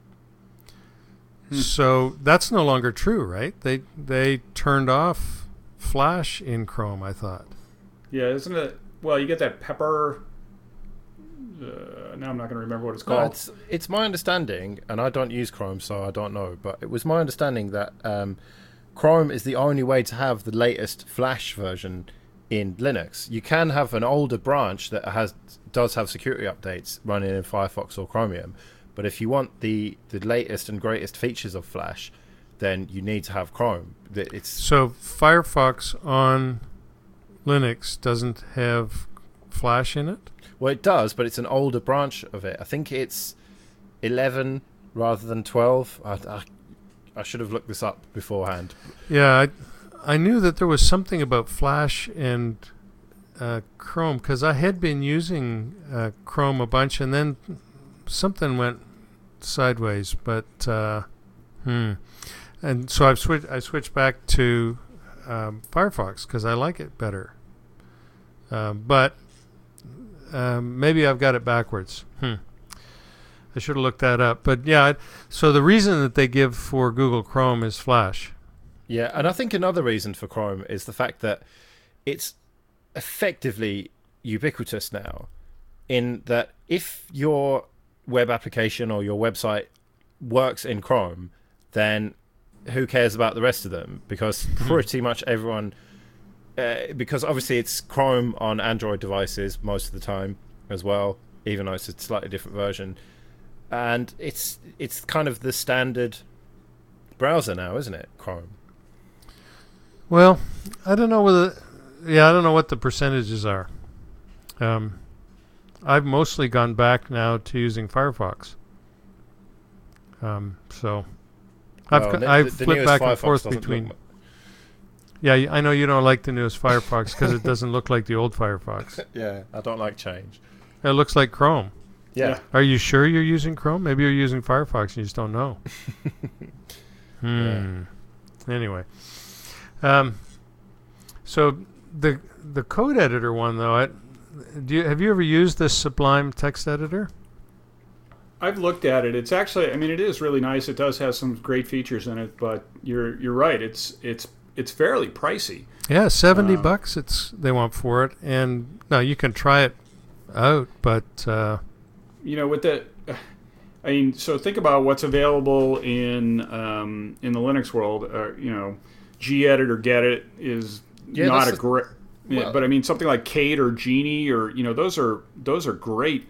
So that's no longer true, right? They turned off Flash in Chrome, I thought. Yeah, isn't it? Well, you get that Pepper. Now I'm not going to remember what it's called. It's my understanding, and I don't use Chrome, so I don't know, but it was my understanding that Chrome is the only way to have the latest Flash version in Linux. You can have an older branch that does have security updates running in Firefox or Chromium, but if you want the latest and greatest features of Flash, then you need to have Chrome. So Firefox on Linux doesn't have Flash in it? Well, it does, but it's an older branch of it. I think it's 11 rather than 12. I should have looked this up beforehand. Yeah, I knew that there was something about Flash and Chrome, because I had been using Chrome a bunch, and then something went sideways. But and so I switched back to Firefox because I like it better. But maybe I've got it backwards. I should have looked that up. But yeah, so the reason that they give for Google Chrome is Flash. Yeah, and I think another reason for Chrome is the fact that it's effectively ubiquitous now, in that if your web application or your website works in Chrome, then who cares about the rest of them? Because pretty much everyone... because obviously it's Chrome on Android devices most of the time as well, even though it's a slightly different version. And it's kind of the standard browser now, isn't it, Chrome? Well, I don't know what the percentages are. I've mostly gone back now to using Firefox. So I've flipped back and forth between. Yeah, I know you don't like the newest Firefox because it doesn't look like the old Firefox. Yeah, I don't like change. It looks like Chrome. Yeah. Are you sure you're using Chrome? Maybe you're using Firefox and you just don't know. Yeah. Anyway. So the code editor one, though, have you ever used this Sublime text editor? I've looked at it. It's actually, I mean, it is really nice. It does have some great features in it, but you're right. It's fairly pricey. Yeah, $70 they want for it, and no, you can try it out, but with the, I mean, so think about what's available in the Linux world. Gedit or Gedit is not a great. Well, but I mean, something like Kate or Genie or those are great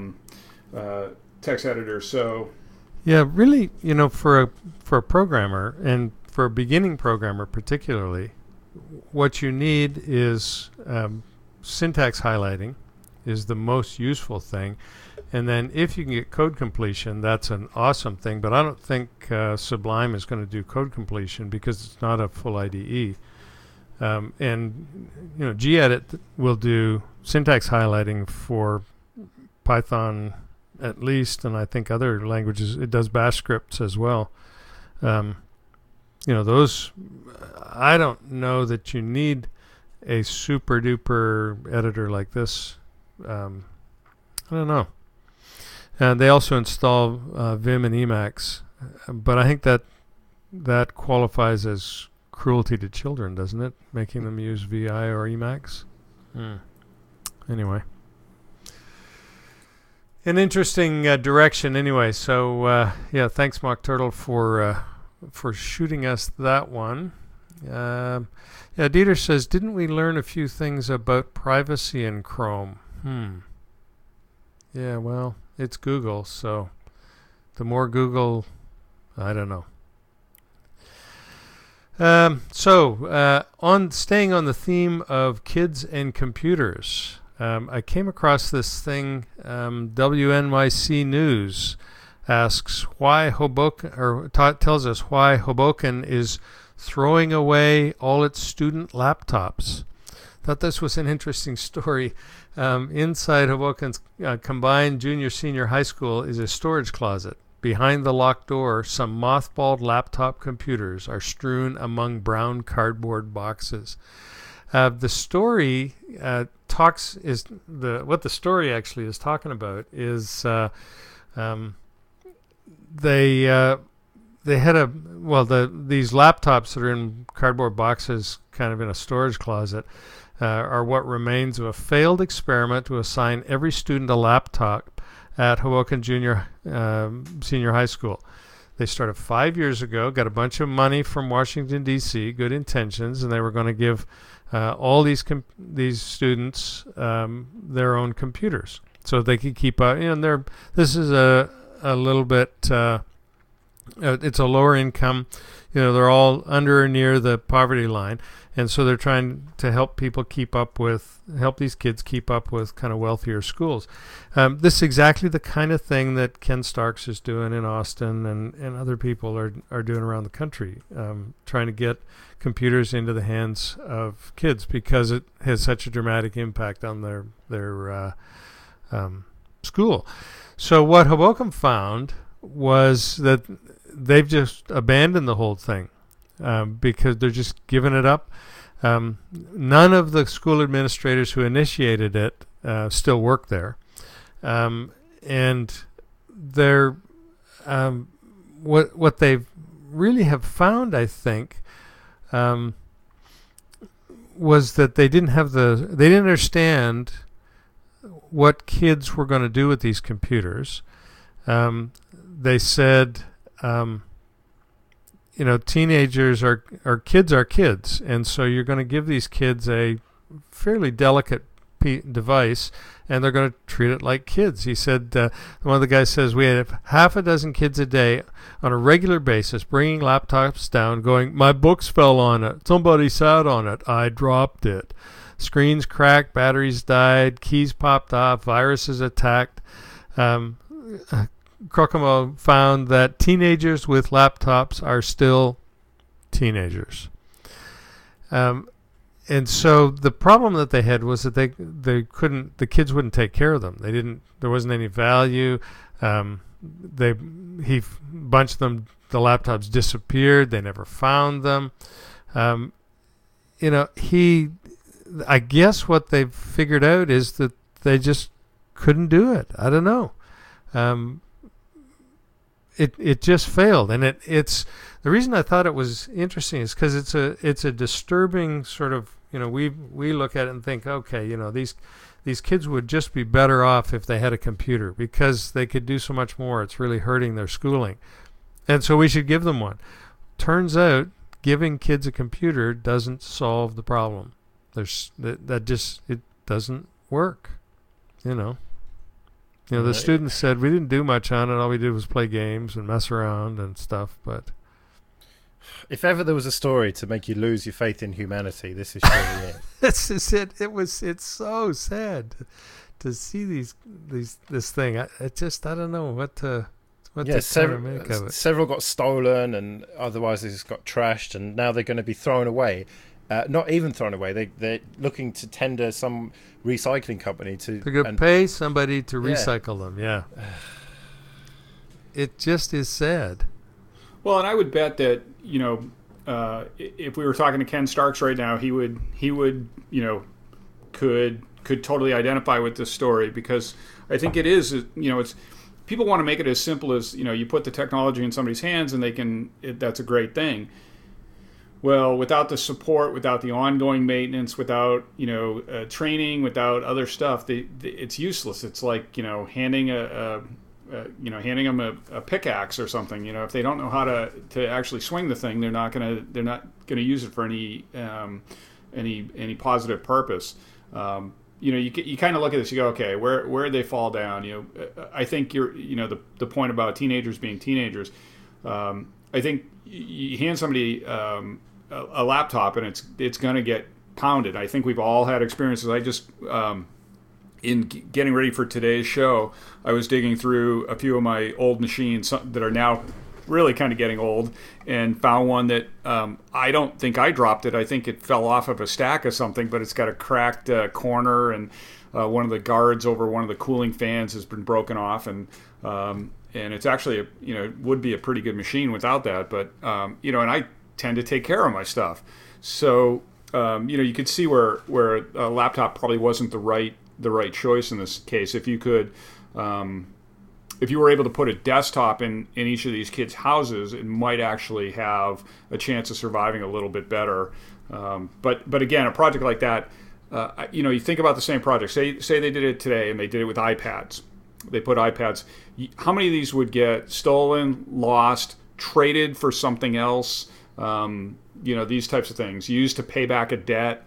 text editors. So yeah, really, for a programmer and for a beginning programmer particularly, what you need is syntax highlighting is the most useful thing. And then if you can get code completion, that's an awesome thing. But I don't think Sublime is going to do code completion because it's not a full IDE. Gedit will do syntax highlighting for Python at least, and I think other languages. It does bash scripts as well. Those, I don't know that you need a super duper editor like this. I don't know. And they also install Vim and Emacs, but I think that qualifies as cruelty to children, doesn't it? Making them use VI or Emacs. Anyway, an interesting direction. Anyway, so thanks, Mock Turtle, for shooting us that one. Dieter says, didn't we learn a few things about privacy in Chrome? Yeah, well, it's Google, so the more Google, I don't know. On staying on the theme of kids and computers, I came across this thing. WNYC News asks why Hoboken, or tells us why Hoboken is throwing away all its student laptops. Thought this was an interesting story. Inside Hoboken's combined junior-senior high school is a storage closet. Behind the locked door, some mothballed laptop computers are strewn among brown cardboard boxes. The story what the story actually is talking about is they had these laptops that are in cardboard boxes, kind of in a storage closet, are what remains of a failed experiment to assign every student a laptop at Hoboken Senior High School. They started 5 years ago, got a bunch of money from Washington, D.C., good intentions, and they were going to give all these students their own computers so they could keep up. This is a little bit, it's a lower income, they're all under or near the poverty line. And so they're trying to help these kids keep up with kind of wealthier schools. This is exactly the kind of thing that Ken Starks is doing in Austin, and other people are doing around the country, trying to get computers into the hands of kids because it has such a dramatic impact on their school. So what Hoboken found was that they've just abandoned the whole thing. Because they're just giving it up. None of the school administrators who initiated it still work there, and they're what they really have found, I think, was that they didn't understand what kids were going to do with these computers. They said. Teenagers are kids, and so you're going to give these kids a fairly delicate device, and they're going to treat it like kids. He said, one of the guys says, we have half a dozen kids a day on a regular basis bringing laptops down, going, my books fell on it, somebody sat on it, I dropped it. Screens cracked, batteries died, keys popped off, viruses attacked. Crocamo found that teenagers with laptops are still teenagers. And so the problem that they had was that the kids wouldn't take care of them. There wasn't any value. Bunch of them, the laptops disappeared. They never found them. I guess what they've figured out is that they just couldn't do it. I don't know. It just failed, and it's the reason I thought it was interesting is because it's a disturbing sort of, we look at it and think, okay, these kids would just be better off if they had a computer because they could do so much more. It's really hurting their schooling, and so we should give them one. Turns out giving kids a computer doesn't solve the problem. It doesn't work. The students said we didn't do much on it. All we did was play games and mess around and stuff. But if ever there was a story to make you lose your faith in humanity, this is surely it. This is it. It's so sad to see this thing. I don't know what to make of it. Several got stolen, and otherwise they just got trashed, and now they're going to be thrown away. Not even thrown away. They're looking to tender some recycling company to pay somebody to recycle them. Yeah, it just is sad. Well, and I would bet that if we were talking to Ken Starks right now, he would could totally identify with this story, because I think it is it's people want to make it as simple as you put the technology in somebody's hands and that's a great thing. Well, without the support, without the ongoing maintenance, without training, without other stuff, it's useless. It's like handing them a pickaxe or something. If they don't know how to actually swing the thing, they're not gonna use it for any positive purpose. You kind of look at this, you go, okay, where did they fall down? I think the point about teenagers being teenagers. I think you hand somebody a laptop and it's going to get pounded. I think we've all had experiences. I just in getting ready for today's show, I was digging through a few of my old machines that are now really kind of getting old, and found one that I don't think I dropped it. I think it fell off of a stack of something, but it's got a cracked corner, and one of the guards over one of the cooling fans has been broken off, and it's actually would be a pretty good machine without that. But and I tend to take care of my stuff, so you could see where a laptop probably wasn't the right choice in this case. If you could. If you were able to put a desktop in each of these kids' houses, it might actually have a chance of surviving a little bit better. But again, a project like that, you think about the same project. Say they did it today and they did it with iPads. They put iPads. How many of these would get stolen, lost, traded for something else? These types of things, used to pay back a debt.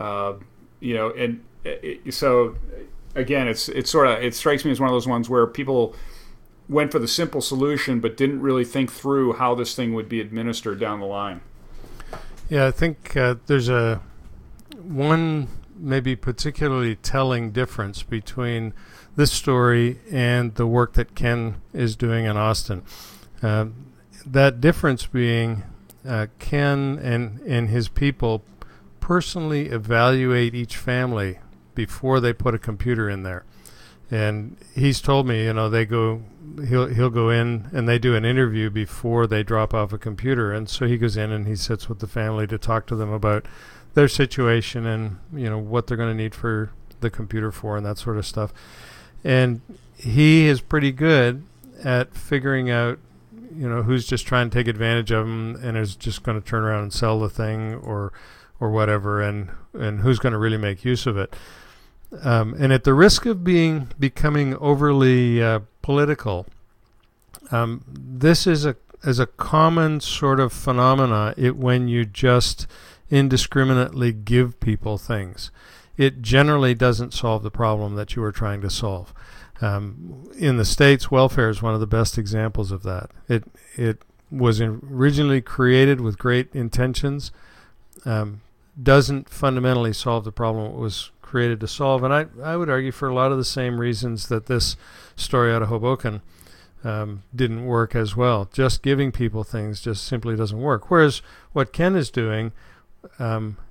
So again, it strikes me as one of those ones where people went for the simple solution but didn't really think through how this thing would be administered down the line. Yeah, I think there's one maybe particularly telling difference between this story and the work that Ken is doing in Austin. That difference being Ken and his people personally evaluate each family before they put a computer in there. And he's told me, he'll go in and they do an interview before they drop off a computer. And so he goes in and he sits with the family to talk to them about their situation and, what they're going to need for the computer for and that sort of stuff. And he is pretty good at figuring out, who's just trying to take advantage of them and is just going to turn around and sell the thing or whatever, and who's going to really make use of it. And at the risk of becoming overly political, this is a common sort of phenomena when you just indiscriminately give people things. It generally doesn't solve the problem that you are trying to solve. In the States, welfare is one of the best examples of that. It was originally created with great intentions, doesn't fundamentally solve the problem it was created to solve, and I would argue for a lot of the same reasons that this story out of Hoboken didn't work as well. Just giving people things just simply doesn't work. Whereas what Ken is doing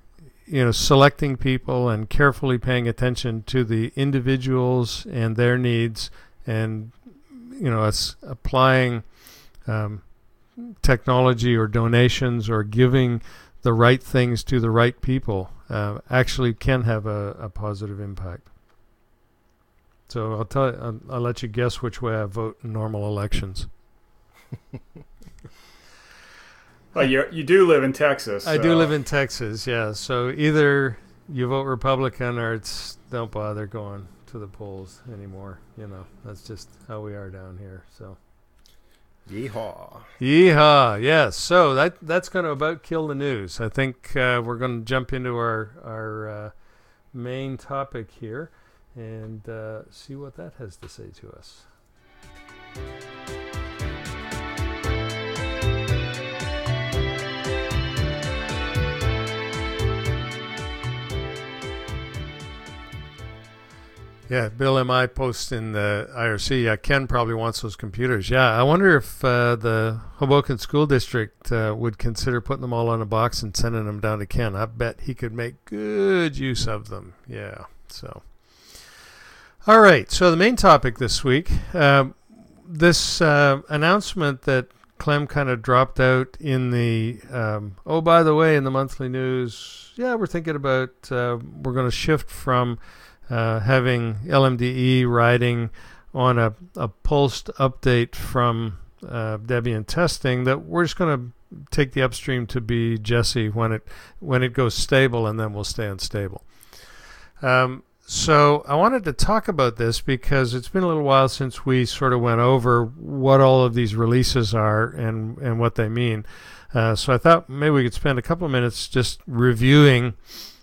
selecting people and carefully paying attention to the individuals and their needs, and us applying technology or donations or giving the right things to the right people actually can have a positive impact. So I'll let you guess which way I vote in normal elections. Well, you do live in Texas. I do live in Texas, yeah. So either you vote Republican or don't bother going to the polls anymore. That's just how we are down here. So, yeehaw! Yes. So that's going to about kill the news. I think we're going to jump into our main topic here and see what that has to say to us. Yeah, Bill M.I. posts in the IRC, Ken probably wants those computers. Yeah, I wonder if the Hoboken School District would consider putting them all on a box and sending them down to Ken. I bet he could make good use of them. Yeah, so. All right, so the main topic this week, this announcement that Clem kind of dropped out in the, by the way, in the monthly news, we're thinking about, we're going to shift from having LMDE riding on a pulsed update from Debian testing, that we're just going to take the upstream to be Jessie when it goes stable, and then we'll stay unstable. So I wanted to talk about this because it's been a little while since we sort of went over what all of these releases are and what they mean. So I thought maybe we could spend a couple of minutes just reviewing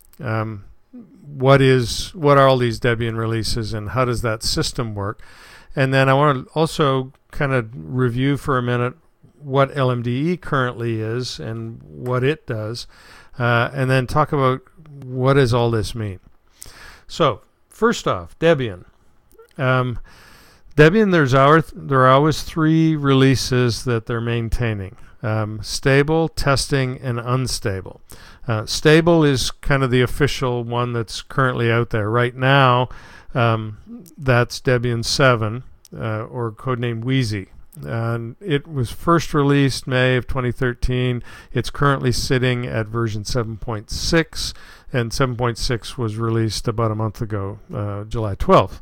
what are all these Debian releases and how does that system work. And then I want to also kind of review for a minute what LMDE currently is and what it does, and then talk about what does all this mean. So first off, Debian. Debian, there are always three releases that they're maintaining: stable, testing, and unstable. Stable is kind of the official one that's currently out there right now. That's Debian 7, or codenamed Wheezy. And it was first released May of 2013. It's currently sitting at version 7.6, and 7.6 was released about a month ago, July 12th.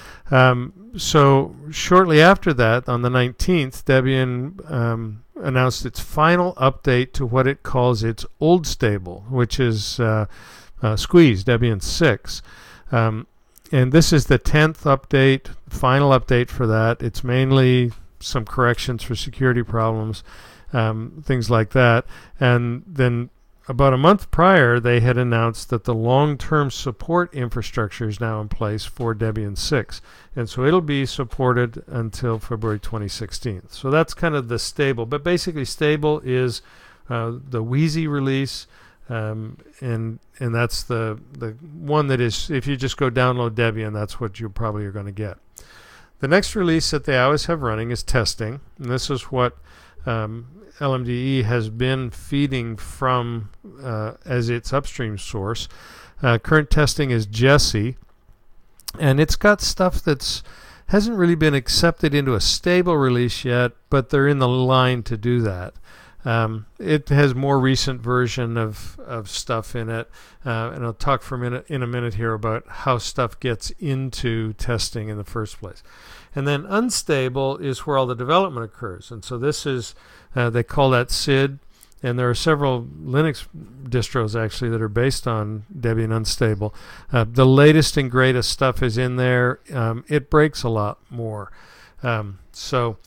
So shortly after that, on the 19th, Debian announced its final update to what it calls its old stable, which is Squeeze, Debian 6. And this is the 10th update, final update for that. It's mainly some corrections for security problems, things like that. And then about a month prior, they had announced that the long-term support infrastructure is now in place for Debian 6. And so it'll be supported until February 2016. So that's kind of the stable. But basically, stable is the Wheezy release, and that's the one that is, if you just go download Debian, that's what you probably are going to get. The next release that they always have running is testing. And this is what LMDE has been feeding from as its upstream source. Current testing is Jessie, and it's got stuff that's hasn't really been accepted into a stable release yet, but they're in the line to do that. It has more recent version of stuff in it, and I'll talk in a minute here about how stuff gets into testing in the first place. And then unstable is where all the development occurs, and so this is they call that SID, and there are several Linux distros actually that are based on Debian Unstable. The latest and greatest stuff is in there. It breaks a lot more. So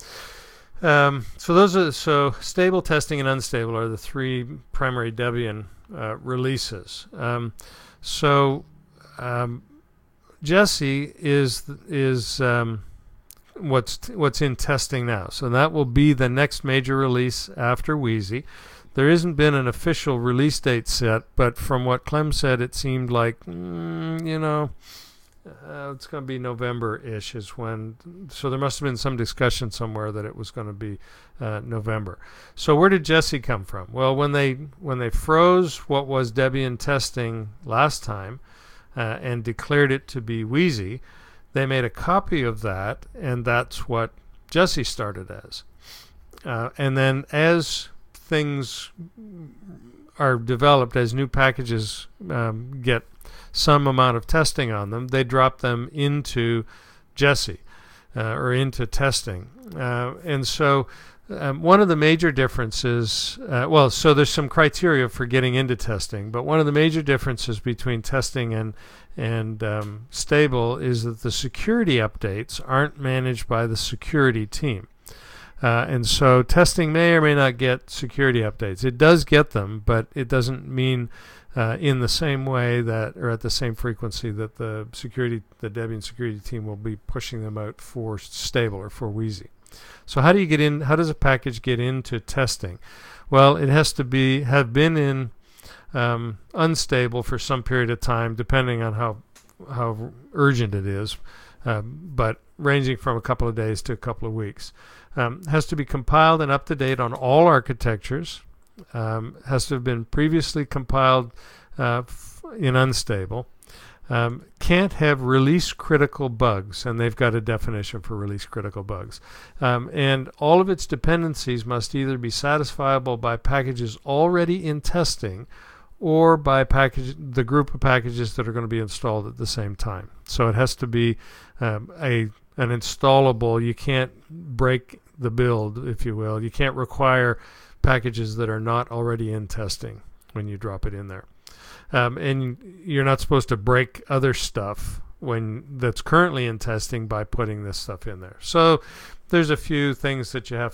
stable, testing, and unstable are the three primary Debian releases. Jessie is what's in testing now. So that will be the next major release after Wheezy. There hasn't been an official release date set, but from what Clem said, it seemed like, it's going to be November-ish is when, so there must have been some discussion somewhere that it was going to be November. So where did Jessie come from? Well, when they froze what was Debian testing last time and declared it to be Wheezy, they made a copy of that, and that's what Jessie started as. And then as things are developed, as new packages get some amount of testing on them, they drop them into Jessie or into testing. And so one of the major differences, so there's some criteria for getting into testing, but one of the major differences between testing and stable is that the security updates aren't managed by the security team. And so testing may or may not get security updates. It does get them, but it doesn't mean in the same way that, or at the same frequency that the Debian security team will be pushing them out for stable or for Wheezy. So how do you get in? How does a package get into testing? Well, it has to have been in unstable for some period of time, depending on how urgent it is, but ranging from a couple of days to a couple of weeks. Has to be compiled and up to date on all architectures. Has to have been previously compiled in unstable. Can't have release critical bugs, and they've got a definition for release critical bugs. And all of its dependencies must either be satisfiable by packages already in testing or by the group of packages that are going to be installed at the same time. So it has to be an installable. You can't break the build, if you will. You can't require packages that are not already in testing when you drop it in there. And you're not supposed to break other stuff that's currently in testing by putting this stuff in there. So there's a few things that have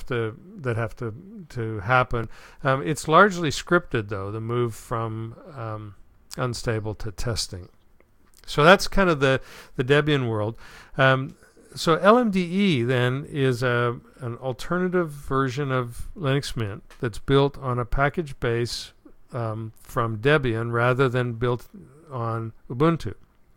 to happen. It's largely scripted, though, the move from unstable to testing. So that's kind of the Debian world. So LMDE then is an alternative version of Linux Mint that's built on a package base from Debian rather than built on Ubuntu.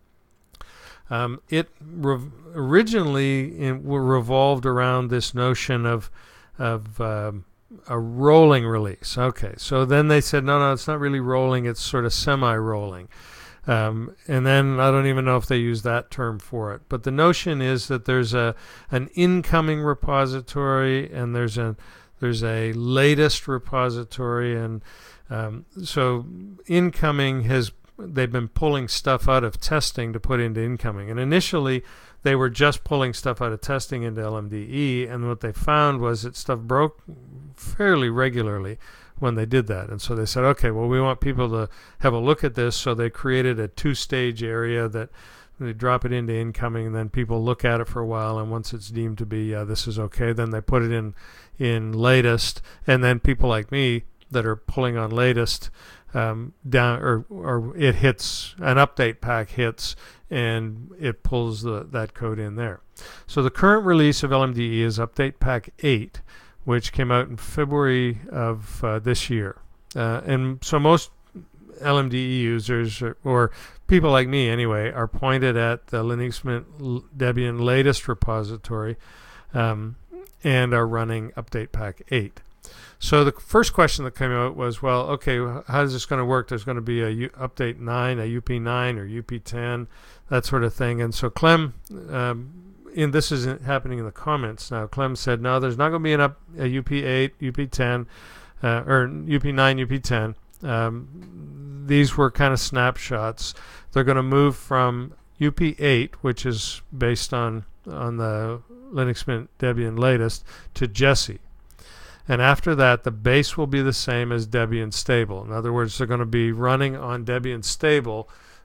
It originally revolved around this notion of a rolling release. Okay, so then they said, no, it's not really rolling, it's sort of semi-rolling. And then I don't even know if they use that term for it. But the notion is that there's an incoming repository and there's a latest repository, and so incoming they've been pulling stuff out of testing to put into incoming. And initially they were just pulling stuff out of testing into LMDE, and what they found was that stuff broke fairly regularly when they did that. And so they said, okay, well, we want people to have a look at this, so they created a two-stage area that they drop it into incoming, and then people look at it for a while, and once it's deemed to be, this is okay, then they put it in latest, and then people like me that are pulling on latest down, or it hits, an update pack hits, and it pulls that code in there. So the current release of LMDE is Update Pack 8, which came out in February of this year. And so most LMDE users, or people like me anyway, are pointed at the Linux Mint Debian latest repository and are running Update Pack 8. So the first question that came out was, well, okay, how is this going to work? There's going to be a Update 9, a UP9 or UP10, that sort of thing. And so Clem, and this isn't happening in the comments now, Clem said, no, there's not going to be a UP8, UP10, or UP9, UP10. These were kind of snapshots. They're going to move from UP8, which is based on the Linux Mint Debian latest, to Jessie. And after that, the base will be the same as Debian Stable. In other words, they're going to be running on Debian Stable,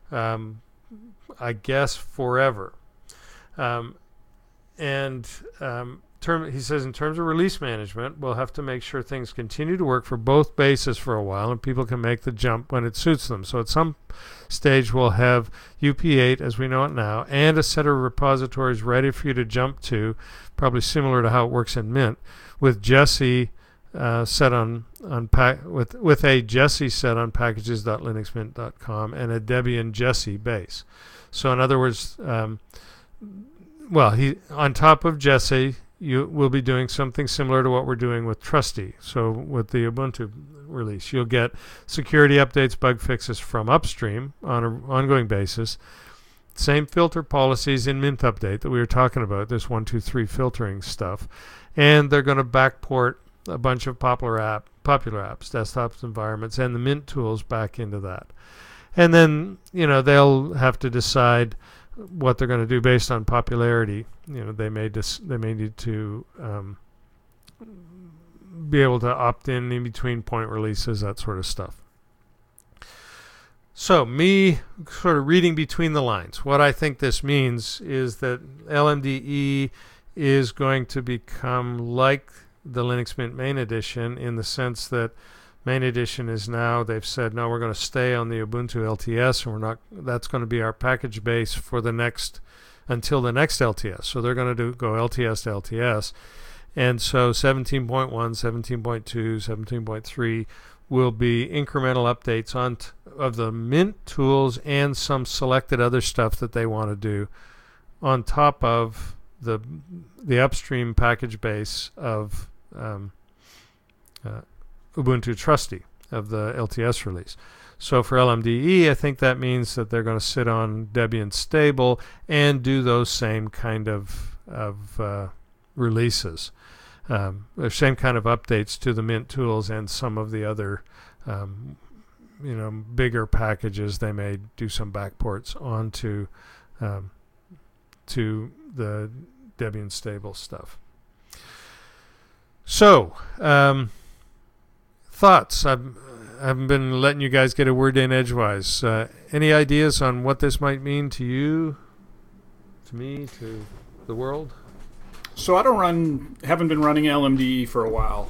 I guess, forever. He says in terms of release management, we'll have to make sure things continue to work for both bases for a while, and people can make the jump when it suits them. So at some stage, we'll have UP8 as we know it now, and a set of repositories ready for you to jump to, probably similar to how it works in Mint, with Jessie set with a Jessie set on packages.linuxmint.com and a Debian Jessie base. So in other words, he on top of Jessie, you will be doing something similar to what we're doing with Trusty. So with the Ubuntu release, you'll get security updates, bug fixes from upstream on an ongoing basis. Same filter policies in Mint Update that we were talking about, this 1, 2, 3 filtering stuff. And they're going to backport a bunch of popular apps, desktops, environments, and the Mint tools back into that. And then, they'll have to decide what they're going to do based on popularity. They may need to be able to opt in between point releases, that sort of stuff. So me sort of reading between the lines, what I think this means is that LMDE is going to become like the Linux Mint Main Edition in the sense that Main Edition is now, they've said, no, we're going to stay on the Ubuntu LTS, and that's going to be our package base for until the next LTS. So they're going to go LTS to LTS. And so 17.1, 17.2, 17.3 will be incremental updates of the Mint tools and some selected other stuff that they want to do on top of the upstream package base of Ubuntu Trusty of the LTS release. So for LMDE, I think that means that they're going to sit on Debian stable and do those same kind of releases, the same kind of updates to the Mint tools and some of the other bigger packages. They may do some backports onto to the Debian stable stuff. So, thoughts? I haven't been letting you guys get a word in edgewise. Any ideas on what this might mean to you, to me, to the world? So haven't been running LMDE for a while.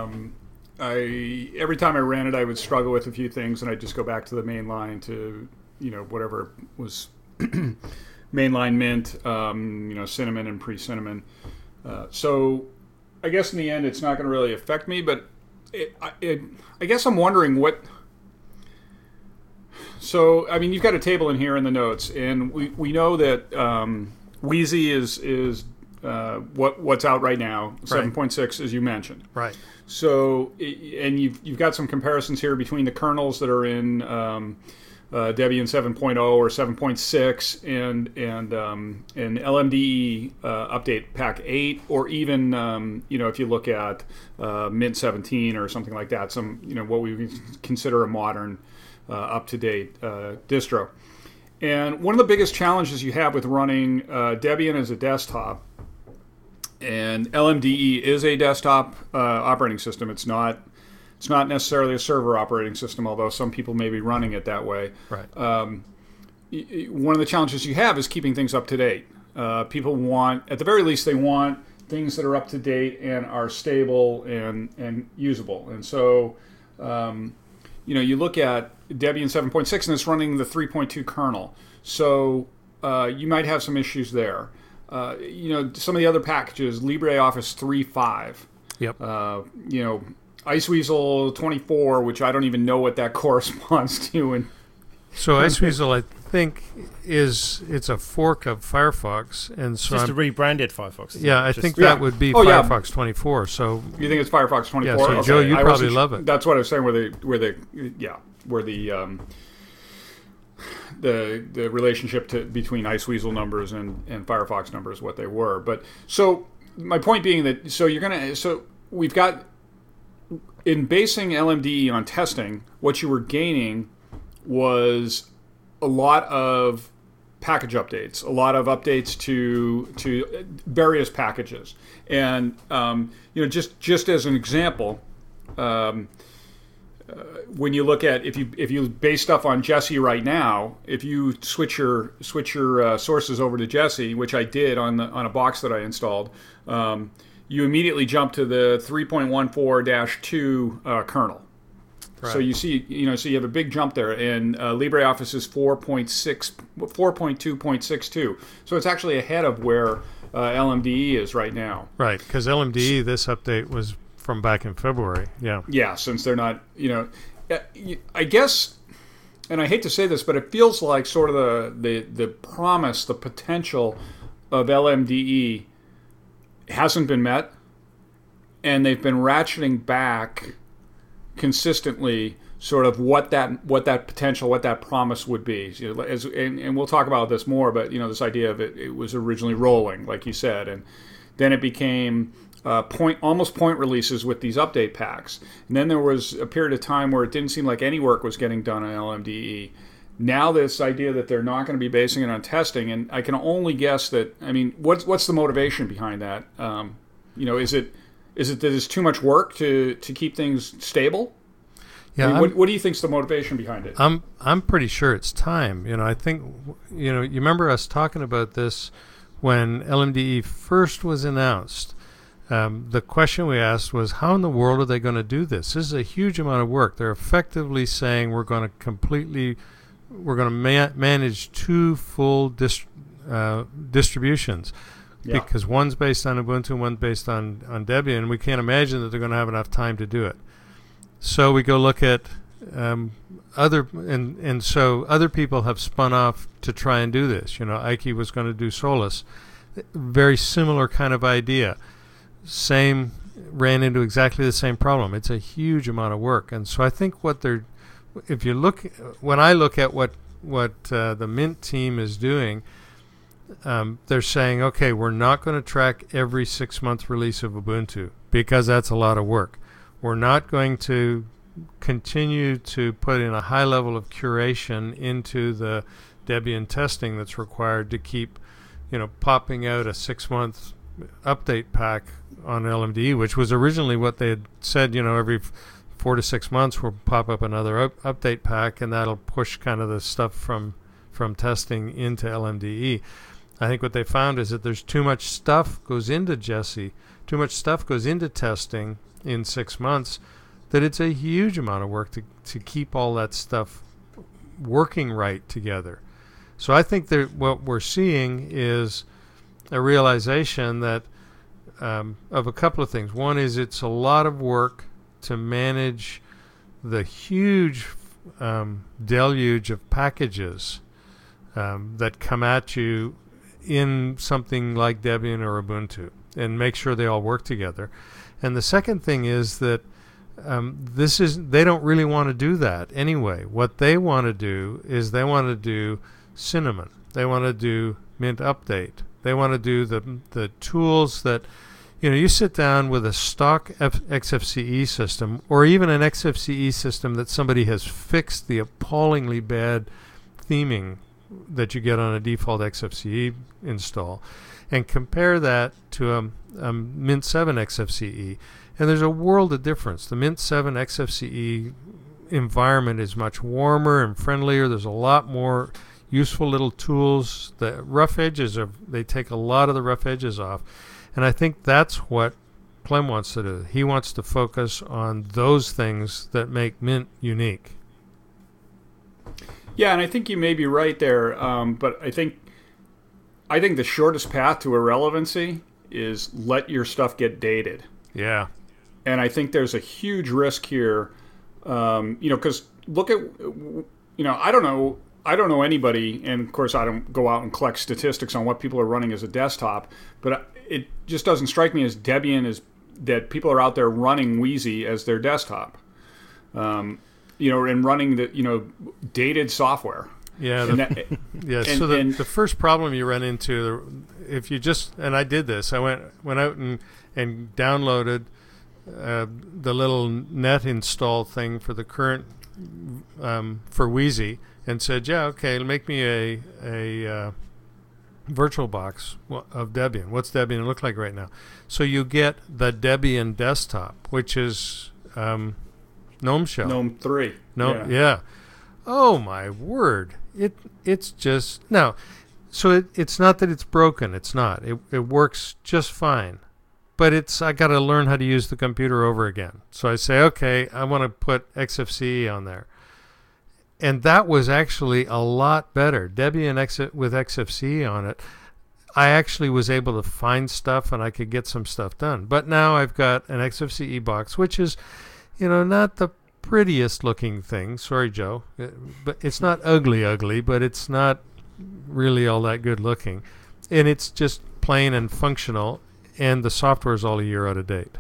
Every time I ran it, I would struggle with a few things, and I'd just go back to the main line to, whatever was mainline Mint, Cinnamon and pre-Cinnamon. So I guess in the end, it's not going to really affect me, but I guess I'm wondering what. So you've got a table in here in the notes, and we know that Wheezy is what's out right now, 7.6, as you mentioned. Right. So, and you've got some comparisons here between the kernels that are in Debian 7.0 or 7.6 and LMDE update pack 8, or even if you look at Mint 17 or something like that, some what we consider a modern up-to-date distro. And one of the biggest challenges you have with running Debian as a desktop, and LMDE is a desktop operating system. It's not necessarily a server operating system, although some people may be running it that way. Right. One of the challenges you have is keeping things up to date. People want, at the very least, they want things that are up to date and are stable and usable. And so, you look at Debian 7.6 and it's running the 3.2 kernel. So you might have some issues there. Some of the other packages, LibreOffice 3.5. Yep. Iceweasel 24, which I don't even know what that corresponds to. And so Iceweasel, I think, it's a fork of Firefox, and so just a rebranded Firefox. Yeah, I think that would be Firefox 24. So you think it's Firefox 24? Yeah, so okay. Joe, you probably love it. That's what I was saying. Where the relationship between Iceweasel numbers and Firefox numbers, what they were. But so my point being that we've got, in basing LMDE on testing, what you were gaining was a lot of package updates, a lot of updates to various packages, and just as an example. When you look at if you base stuff on Jessie right now, if you switch your sources over to Jessie, which I did on a box that I installed, you immediately jump to the 3.14-2 kernel. Right. So you see, so you have a big jump there, and LibreOffice is 4.2.62. So it's actually ahead of where LMDE is right now. Right, because LMDE, this update was from back in February. Yeah. Yeah, since they're not, I guess and I hate to say this, but it feels like sort of the promise, the potential of LMDE hasn't been met, and they've been ratcheting back consistently sort of what that potential, what that promise would be. You know, and we'll talk about this more, but this idea of it was originally rolling, like you said, and then it became almost point releases with these update packs. And then there was a period of time where it didn't seem like any work was getting done on LMDE. Now this idea that they're not going to be basing it on testing, and I can only guess that. I mean, what's the motivation behind that? Is it that it's too much work to keep things stable? Yeah, I mean, what do you think's the motivation behind it? I'm pretty sure it's time. I think you remember us talking about this when LMDE first was announced. The question we asked was, how in the world are they going to do this? This is a huge amount of work. They're effectively saying we're going to manage two full distributions. Yeah. Because one's based on Ubuntu and one's based on Debian, and we can't imagine that they're going to have enough time to do it. So we go look at other people have spun off to try and do this. Ike was going to do Solus, very similar kind of idea. Ran into exactly the same problem. It's a huge amount of work, and so I think when I look at what the Mint team is doing, they're saying, okay, we're not going to track every 6-month release of Ubuntu because that's a lot of work. We're not going to continue to put in a high level of curation into the Debian testing that's required to keep, popping out a 6-month update pack on LMDE, which was originally what they had said, every 4 to 6 months we'll pop up another update pack, and that'll push kind of the stuff from testing into LMDE. I think what they found is that there's too much stuff goes into Jessie, too much stuff goes into testing in 6 months, that it's a huge amount of work to keep all that stuff working right together. So I think that what we're seeing is a realization that of a couple of things. One is it's a lot of work to manage the huge deluge of packages that come at you in something like Debian or Ubuntu, and make sure they all work together. And the second thing is that they don't really want to do that anyway. What they want to do is they want to do Cinnamon. They want to do Mint Update. They want to do the tools that, you sit down with a stock XFCE system, or even an XFCE system that somebody has fixed the appallingly bad theming that you get on a default XFCE install, and compare that to a Mint 7 XFCE. And there's a world of difference. The Mint 7 XFCE environment is much warmer and friendlier. There's a lot more useful little tools. The rough edges they take a lot of the rough edges off. And I think that's what Clem wants to do. He wants to focus on those things that make Mint unique. Yeah, and I think you may be right there. But I think the shortest path to irrelevancy is let your stuff get dated. Yeah. And I think there's a huge risk here, because look at, I don't know anybody, and of course I don't go out and collect statistics on what people are running as a desktop, but it just doesn't strike me as Debian is that people are out there running Wheezy as their desktop, and running the, dated software. Yeah. So the first problem you run into, if you just, and I did this, I went out and downloaded the little net install thing for the current for Wheezy, and said, yeah, okay, make me a VirtualBox of Debian. What's Debian look like right now? So you get the Debian desktop, which is GNOME Shell. GNOME 3. Yeah. Oh my word! It's just no. So it's not that it's broken. It's not. It works just fine. But I got to learn how to use the computer over again. So I say, okay, I want to put XFCE on there. And that was actually a lot better. Debian with XFCE on it, I actually was able to find stuff and I could get some stuff done. But now I've got an XFCE box, which is, not the prettiest looking thing. Sorry, Joe. But it's not ugly, but it's not really all that good looking. And it's just plain and functional, and the software is all a year out of date.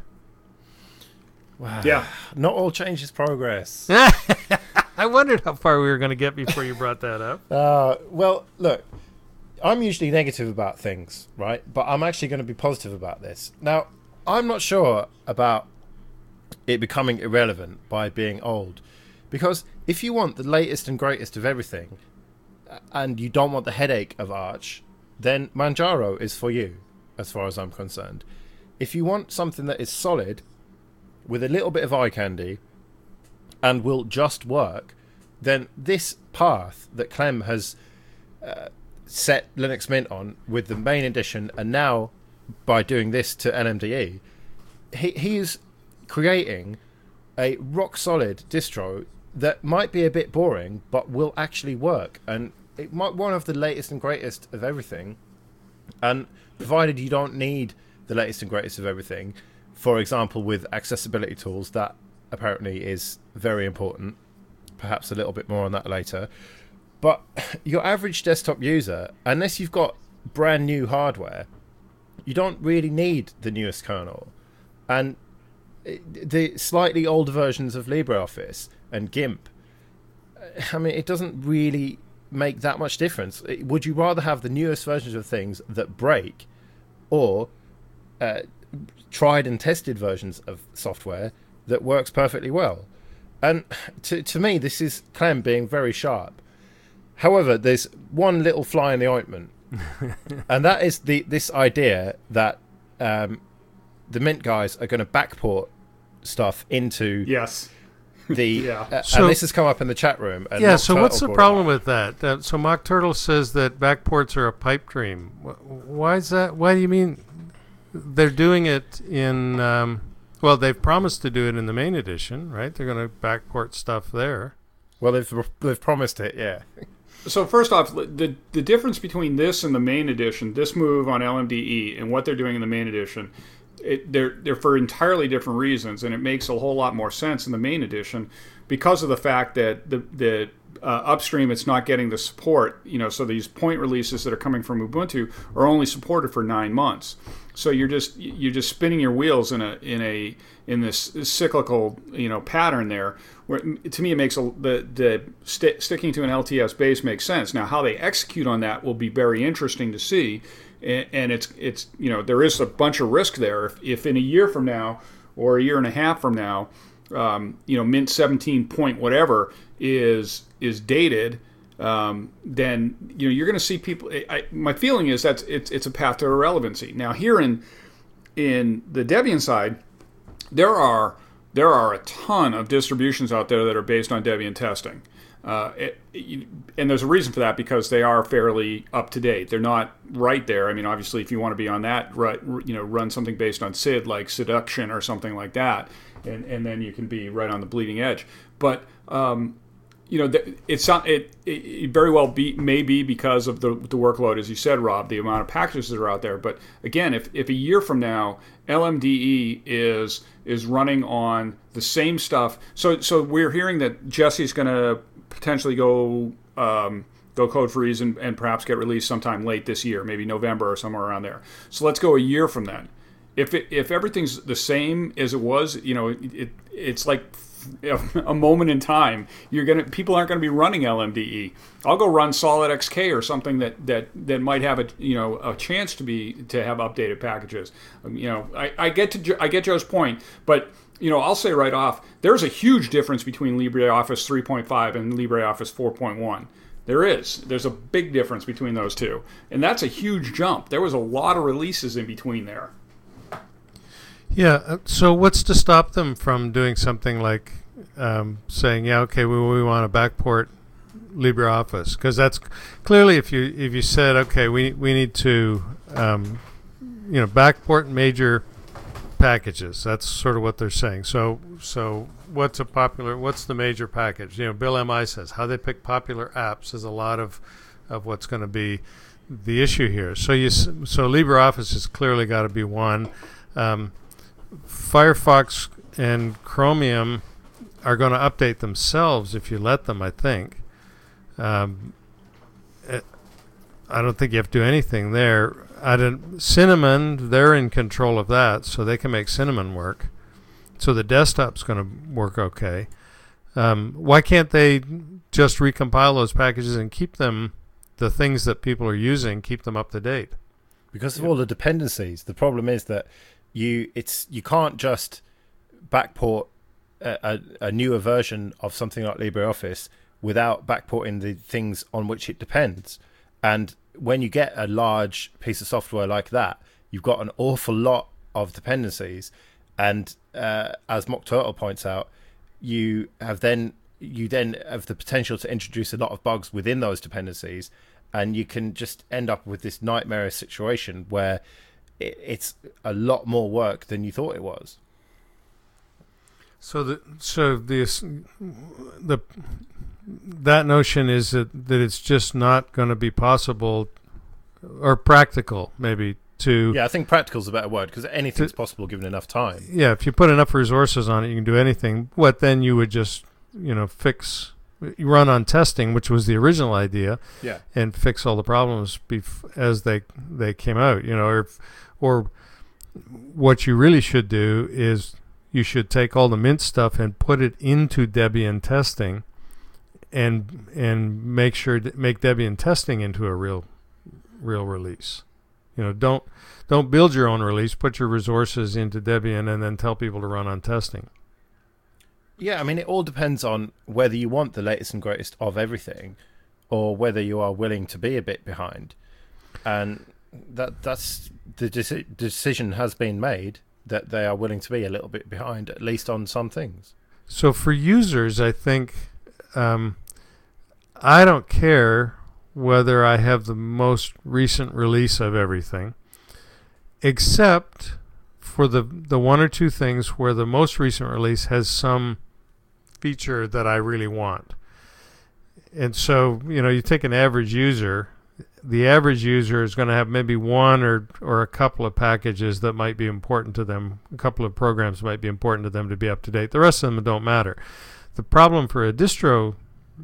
Wow. Yeah. Not all change is progress. I wondered how far we were going to get before you brought that up. Well, look, I'm usually negative about things, right? But I'm actually going to be positive about this. Now, I'm not sure about it becoming irrelevant by being old. Because if you want the latest and greatest of everything, and you don't want the headache of Arch, then Manjaro is for you, as far as I'm concerned. If you want something that is solid, with a little bit of eye candy, and will just work, then this path that Clem has set Linux Mint on with the main edition, and now by doing this to LMDE, he is creating a rock solid distro that might be a bit boring but will actually work, and it might one of the latest and greatest of everything. And provided you don't need the latest and greatest of everything, for example with accessibility tools, that apparently is very important. Perhaps a little bit more on that later. But your average desktop user, unless you've got brand new hardware, you don't really need the newest kernel. And the slightly older versions of LibreOffice and GIMP, I mean, it doesn't really make that much difference. Would you rather have the newest versions of things that break, or tried and tested versions of software that works perfectly well? And to me, this is Clem being very sharp. However, there's one little fly in the ointment, and that is this idea that the Mint guys are going to backport stuff into the and this has come up in the chat room. And so what's the problem with that? So Mock Turtle says that backports are a pipe dream. Why is that? Why do you mean they're doing it in? Well, they've promised to do it in the main edition, right? They're going to backport stuff there. Well, they've promised it, yeah. So first off, the difference between this and the main edition, this move on LMDE, and what they're doing in the main edition, they're for entirely different reasons, and it makes a whole lot more sense in the main edition because of the fact that the upstream it's not getting the support. So these point releases that are coming from Ubuntu are only supported for 9 months. So you're just spinning your wheels in this cyclical pattern there. Where to me it makes sticking to an LTS base makes sense. Now how they execute on that will be very interesting to see, and it's there is a bunch of risk there. If in a year from now or a year and a half from now, Mint 17 point whatever is dated. Then you're going to see people. My feeling is that it's a path to irrelevancy. Now here in the Debian side, there are a ton of distributions out there that are based on Debian testing, and there's a reason for that because they are fairly up to date. They're not right there. I mean, obviously, if you want to be on that, run something based on SID like Seduction or something like that, and then you can be right on the bleeding edge. But it very well may be because of the workload, as you said, Rob, the amount of packages that are out there. But again, if a year from now LMDE is running on the same stuff, so we're hearing that Jesse's going to potentially go code freeze and perhaps get released sometime late this year, maybe November or somewhere around there. So let's go a year from then. If everything's the same as it was, it's like a moment in time. People aren't going to be running LMDE. I'll go run SolidXK or something that might have a chance to have updated packages. I get Joe's point, but I'll say right off, there's a huge difference between LibreOffice 3.5 and LibreOffice 4.1. There's a big difference between those two, and that's a huge jump. There was a lot of releases in between there. Yeah, so what's to stop them from doing something like saying, yeah, okay, we want to backport LibreOffice? Because that's clearly, if you said, okay, we need to backport major packages. That's sort of what they're saying. So what's the major package? Bill MI says how they pick popular apps is a lot of what's going to be the issue here. So LibreOffice has clearly got to be one. Firefox and Chromium are going to update themselves if you let them, I think. I don't think you have to do anything there. Cinnamon, they're in control of that, so they can make Cinnamon work. So the desktop's going to work okay. Why can't they just recompile those packages and keep them, the things that people are using, keep them up to date? Because of all the dependencies. The problem is that you can't just backport a newer version of something like LibreOffice without backporting the things on which it depends. And when you get a large piece of software like that, you've got an awful lot of dependencies. And as Mock Turtle points out, you then have the potential to introduce a lot of bugs within those dependencies, and you can just end up with this nightmarish situation where it's a lot more work than you thought it was. So that notion is that it's just not going to be possible or practical, maybe, to... Yeah, I think practical is a better word, because anything's possible given enough time. Yeah, if you put enough resources on it, you can do anything. What then you would just, run on testing, which was the original idea, yeah, and fix all the problems as they came out, or what you really should do is you should take all the Mint stuff and put it into Debian testing, and make Debian testing into a real release. Don't build your own release. Put your resources into Debian and then tell people to run on testing. Yeah, I mean, it all depends on whether you want the latest and greatest of everything, or whether you are willing to be a bit behind. And that's the decision has been made that they are willing to be a little bit behind, at least on some things. So for users, I think I don't care whether I have the most recent release of everything, except for the one or two things where the most recent release has some feature that I really want. And so, you take an average user, the average user is going to have maybe one or a couple of packages that might be important to them, a couple of programs might be important to them to be up to date. The rest of them don't matter. The problem for a distro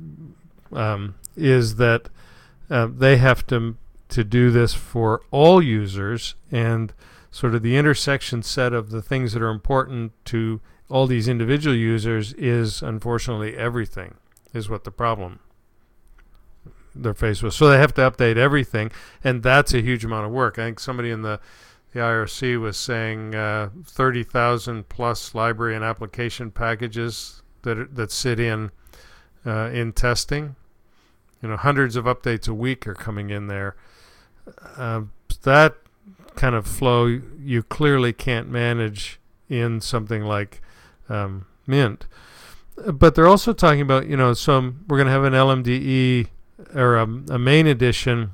is that they have to do this for all users, and sort of the intersection set of the things that are important to all these individual users is, unfortunately, everything, is what the problem they're faced with. So they have to update everything, and that's a huge amount of work. I think somebody in the IRC was saying 30,000 plus library and application packages that sit in testing. Hundreds of updates a week are coming in there. That kind of flow you clearly can't manage in something like Mint. But they're also talking about, we're going to have an LMDE or a main edition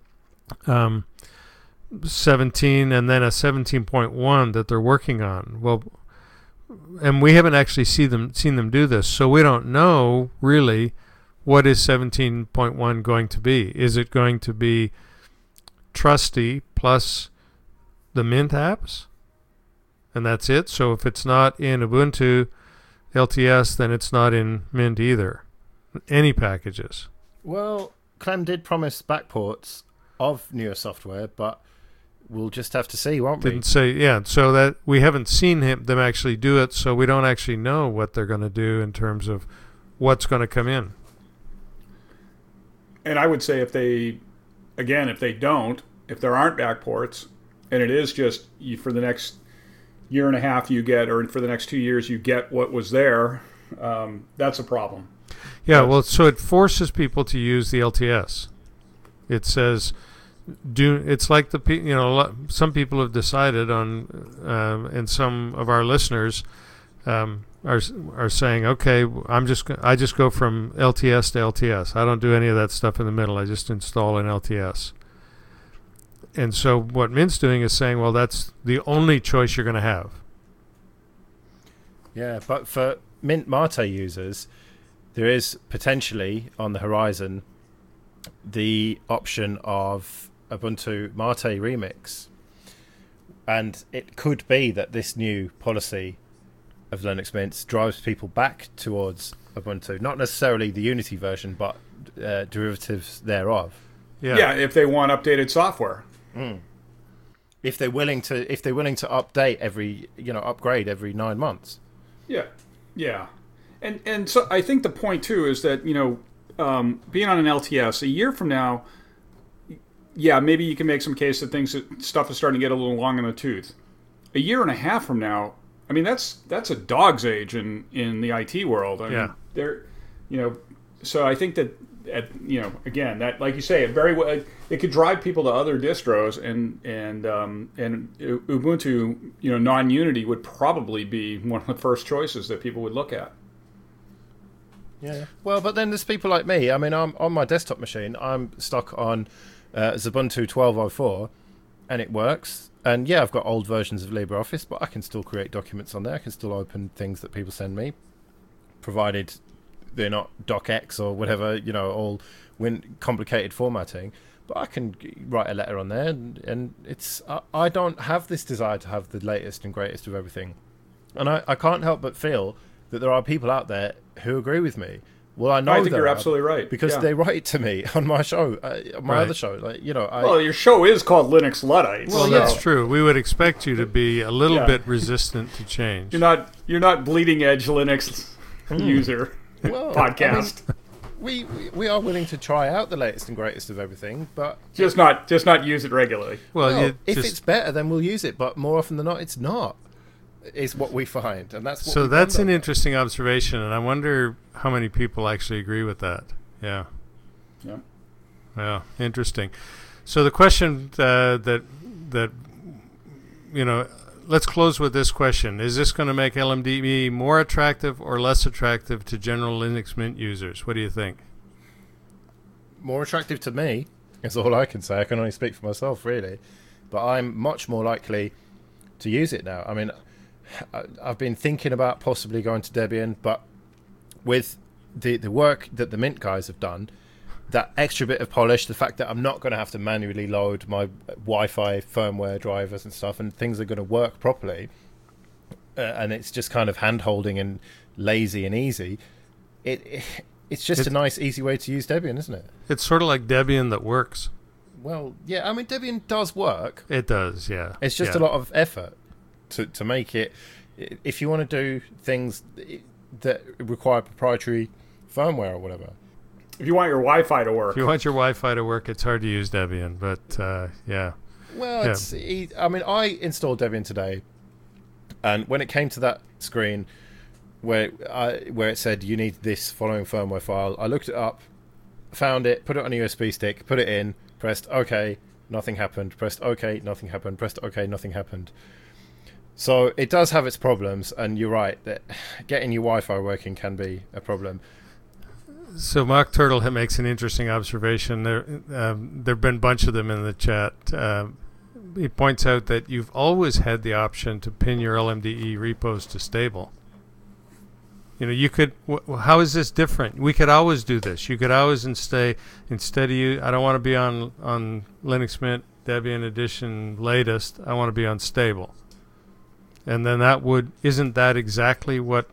17 and then a 17.1 that they're working on. Well, and we haven't actually seen them do this, so we don't know really what is 17.1 going to be. Is it going to be Trusty plus the Mint apps? And that's it? So if it's not in Ubuntu LTS, then it's not in Mint either. Any packages. Well, Clem did promise backports of newer software, but we'll just have to see, won't we? Didn't say, yeah. So that we haven't seen them actually do it, so we don't actually know what they're going to do in terms of what's going to come in. And I would say if there aren't backports, and it is just for the next year and a half or for the next 2 years you get what was there, that's a problem. Yeah, well, so it forces people to use the LTS. It says, it's like some people have decided on, and some of our listeners are saying, okay, I just go from LTS to LTS. I don't do any of that stuff in the middle. I just install an LTS. And so what Mint's doing is saying, well, that's the only choice you're going to have. Yeah, but for Mint Mate users, there is potentially on the horizon the option of Ubuntu Mate Remix. And it could be that this new policy of Linux Mint drives people back towards Ubuntu. Not necessarily the Unity version, but derivatives thereof. Yeah, if they want updated software. If they're willing to update upgrade every 9 months. Yeah. And so I think the point too is that, being on an LTS a year from now, yeah, maybe you can make some case that stuff is starting to get a little long in the tooth. A year and a half from now, I mean, that's a dog's age in the IT world. I mean, they're, so I think that, again, that, like you say, it could drive people to other distros, and Ubuntu, non-Unity would probably be one of the first choices that people would look at. Yeah. Well, but then there's people like me. I mean, I'm on my desktop machine. I'm stuck on Ubuntu 12.04, and it works. And yeah, I've got old versions of LibreOffice, but I can still create documents on there. I can still open things that people send me, provided they're not docx or whatever, all complicated formatting. But I can write a letter on there, and it's I don't have this desire to have the latest and greatest of everything. And I can't help but feel that there are people out there who agree with me. Well, I think you're absolutely right, because they write to me on my show, my other show. Well, your show is called Linux Luddites. Well, that's true. We would expect you to be a little bit resistant to change. You're not bleeding edge Linux user podcast. I mean, we are willing to try out the latest and greatest of everything, but just not use it regularly. Well, if it's better, then we'll use it. But more often than not, it's not. Is what we find, and that's what so. That's an interesting observation, and I wonder how many people actually agree with that. Yeah. Interesting. So the question that let's close with this question: is this going to make LMDE more attractive or less attractive to general Linux Mint users? What do you think? More attractive to me is all I can say. I can only speak for myself, really, but I'm much more likely to use it now. I mean, I've been thinking about possibly going to Debian, but with the work that the Mint guys have done, that extra bit of polish, the fact that I'm not going to have to manually load my Wi-Fi firmware drivers and stuff, and things are going to work properly, and it's just kind of hand-holding and lazy and easy, it's just a nice, easy way to use Debian, isn't it? It's sort of like Debian that works. Well, yeah, I mean, Debian does work. It does, yeah. It's just a lot of effort to make it. If you want to do things that require proprietary firmware or whatever. If you want your Wi-Fi to work. If you want your Wi-Fi to work, it's hard to use Debian, but yeah. Well, I mean, I installed Debian today, and when it came to that screen where it said you need this following firmware file, I looked it up, found it, put it on a USB stick, put it in, pressed OK, nothing happened, pressed OK, nothing happened, pressed OK, nothing happened. So it does have its problems, and you're right that getting your Wi-Fi working can be a problem. So Mock Turtle makes an interesting observation. There've been a bunch of them in the chat. He points out that you've always had the option to pin your LMDE repos to stable. You could. How is this different? We could always do this. You could always instead of you. I don't want to be on Linux Mint Debian Edition latest. I want to be on stable. And then isn't that exactly what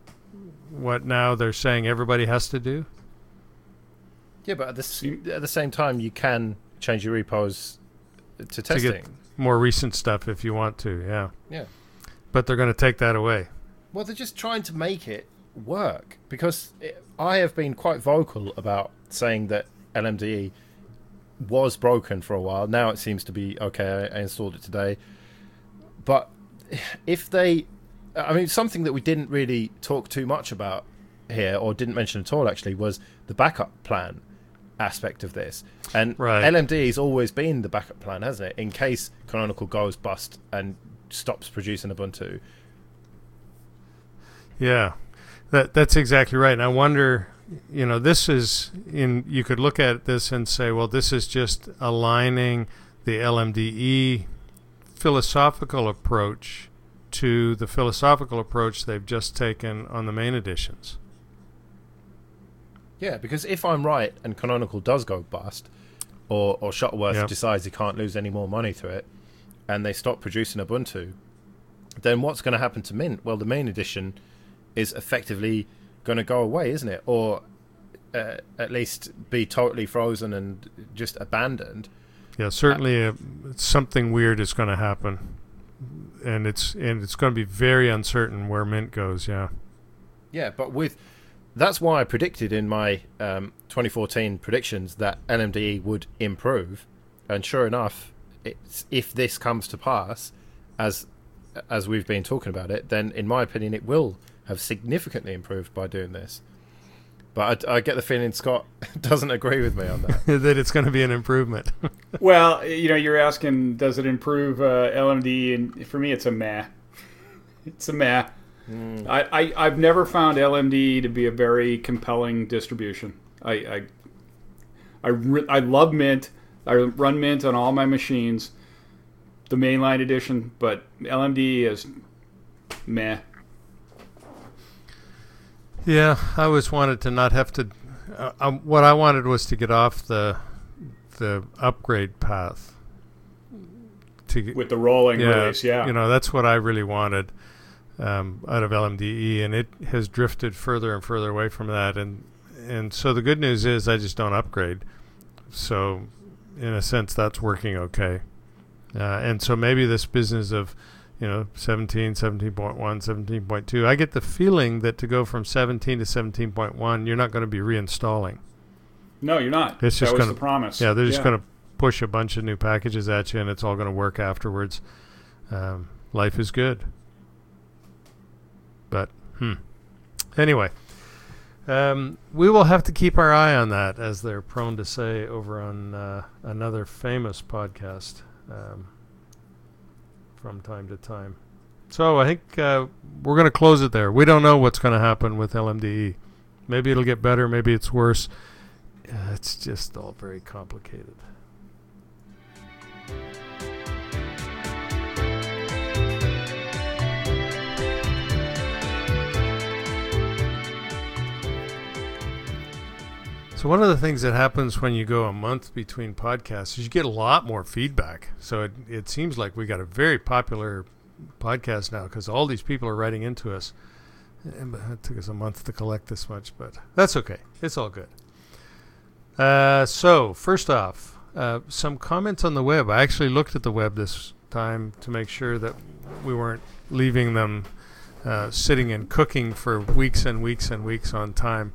now they're saying everybody has to do? Yeah, but at the same time, you can change your repos to testing. To get more recent stuff if you want to, yeah. Yeah. But they're going to take that away. Well, they're just trying to make it work, because I have been quite vocal about saying that LMDE was broken for a while. Now it seems to be okay. I installed it today. But something that we didn't really talk too much about here, or didn't mention at all actually, was the backup plan aspect of this. And LMDE has always been the backup plan, hasn't it? In case Canonical goes bust and stops producing Ubuntu. Yeah, that's exactly right. And I wonder, this is you could look at this and say, well, this is just aligning the LMDE philosophical approach to the philosophical approach they've just taken on the main editions. Yeah, because if I'm right and Canonical does go bust, or Shuttleworth decides he can't lose any more money through it, and they stop producing Ubuntu, then what's going to happen to Mint? Well, the main edition is effectively going to go away, isn't it? Or at least be totally frozen and just abandoned. Yeah, certainly something weird is going to happen, and it's going to be very uncertain where Mint goes. Yeah. Yeah, but that's why I predicted in my 2014 predictions that LMDE would improve, and sure enough, if this comes to pass, as we've been talking about it, then in my opinion it will have significantly improved by doing this. But I get the feeling Scott doesn't agree with me on that. That it's going to be an improvement. Well, you're asking, does it improve LMD? And for me, it's a meh. It's a meh. I've never found LMD to be a very compelling distribution. I love Mint. I run Mint on all my machines, the mainline edition, but LMD is meh. Yeah, I always wanted to not have to. What I wanted was to get off the upgrade path. With the rolling release, yeah. That's what I really wanted out of LMDE, and it has drifted further and further away from that. And so the good news is I just don't upgrade. So in a sense, that's working okay. And so maybe this business of 17, 17.1, 17.2. I get the feeling that to go from 17 to 17.1, you're not going to be reinstalling. No, you're not. It's just that was the promise. Yeah, they're just going to push a bunch of new packages at you, and it's all going to work afterwards. Life is good. But, anyway, we will have to keep our eye on that, as they're prone to say over on another famous podcast. From time to time. So I think we're going to close it there. We don't know what's going to happen with LMDE. Maybe it'll get better, maybe it's worse. It's just all very complicated. So one of the things that happens when you go a month between podcasts is you get a lot more feedback. So it seems like we got a very popular podcast now because all these people are writing into us. It took us a month to collect this much, but that's okay. It's all good. So first off, some comments on the web. I actually looked at the web this time to make sure that we weren't leaving them sitting and cooking for weeks and weeks and weeks on time.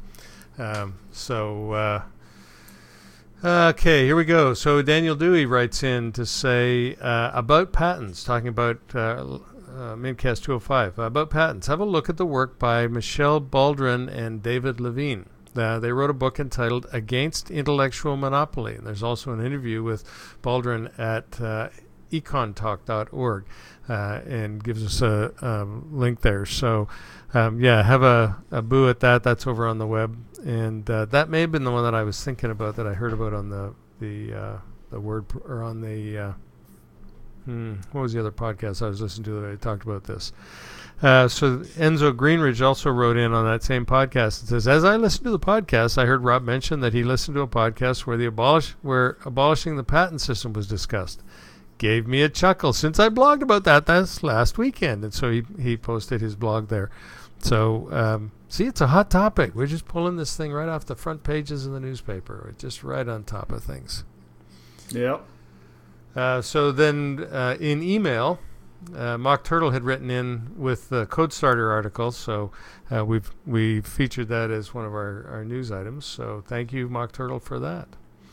Okay, here we go. So Daniel Dewey writes in to say about patents, talking about Mintcast 205, about patents. Have a look at the work by Michelle Baldwin and David Levine. They wrote a book entitled Against Intellectual Monopoly. And there's also an interview with Baldwin at econtalk.org and gives us a link there. So, have a boo at that. That's over on the web. And that may have been the one that I was thinking about that I heard about on the word or on the what was the other podcast I was listening to that I talked about this. So Enzo Greenridge also wrote in on that same podcast and says, as I listened to the podcast, I heard Rob mention that he listened to a podcast where abolishing the patent system was discussed. Gave me a chuckle since I blogged about that last weekend. And so he posted his blog there. So, see, it's a hot topic. We're just pulling this thing right off the front pages of the newspaper. We're just right on top of things. Yep. So then in email, Mock Turtle had written in with the Code Starter article. So we featured that as one of our news items. So thank you, Mock Turtle, for that.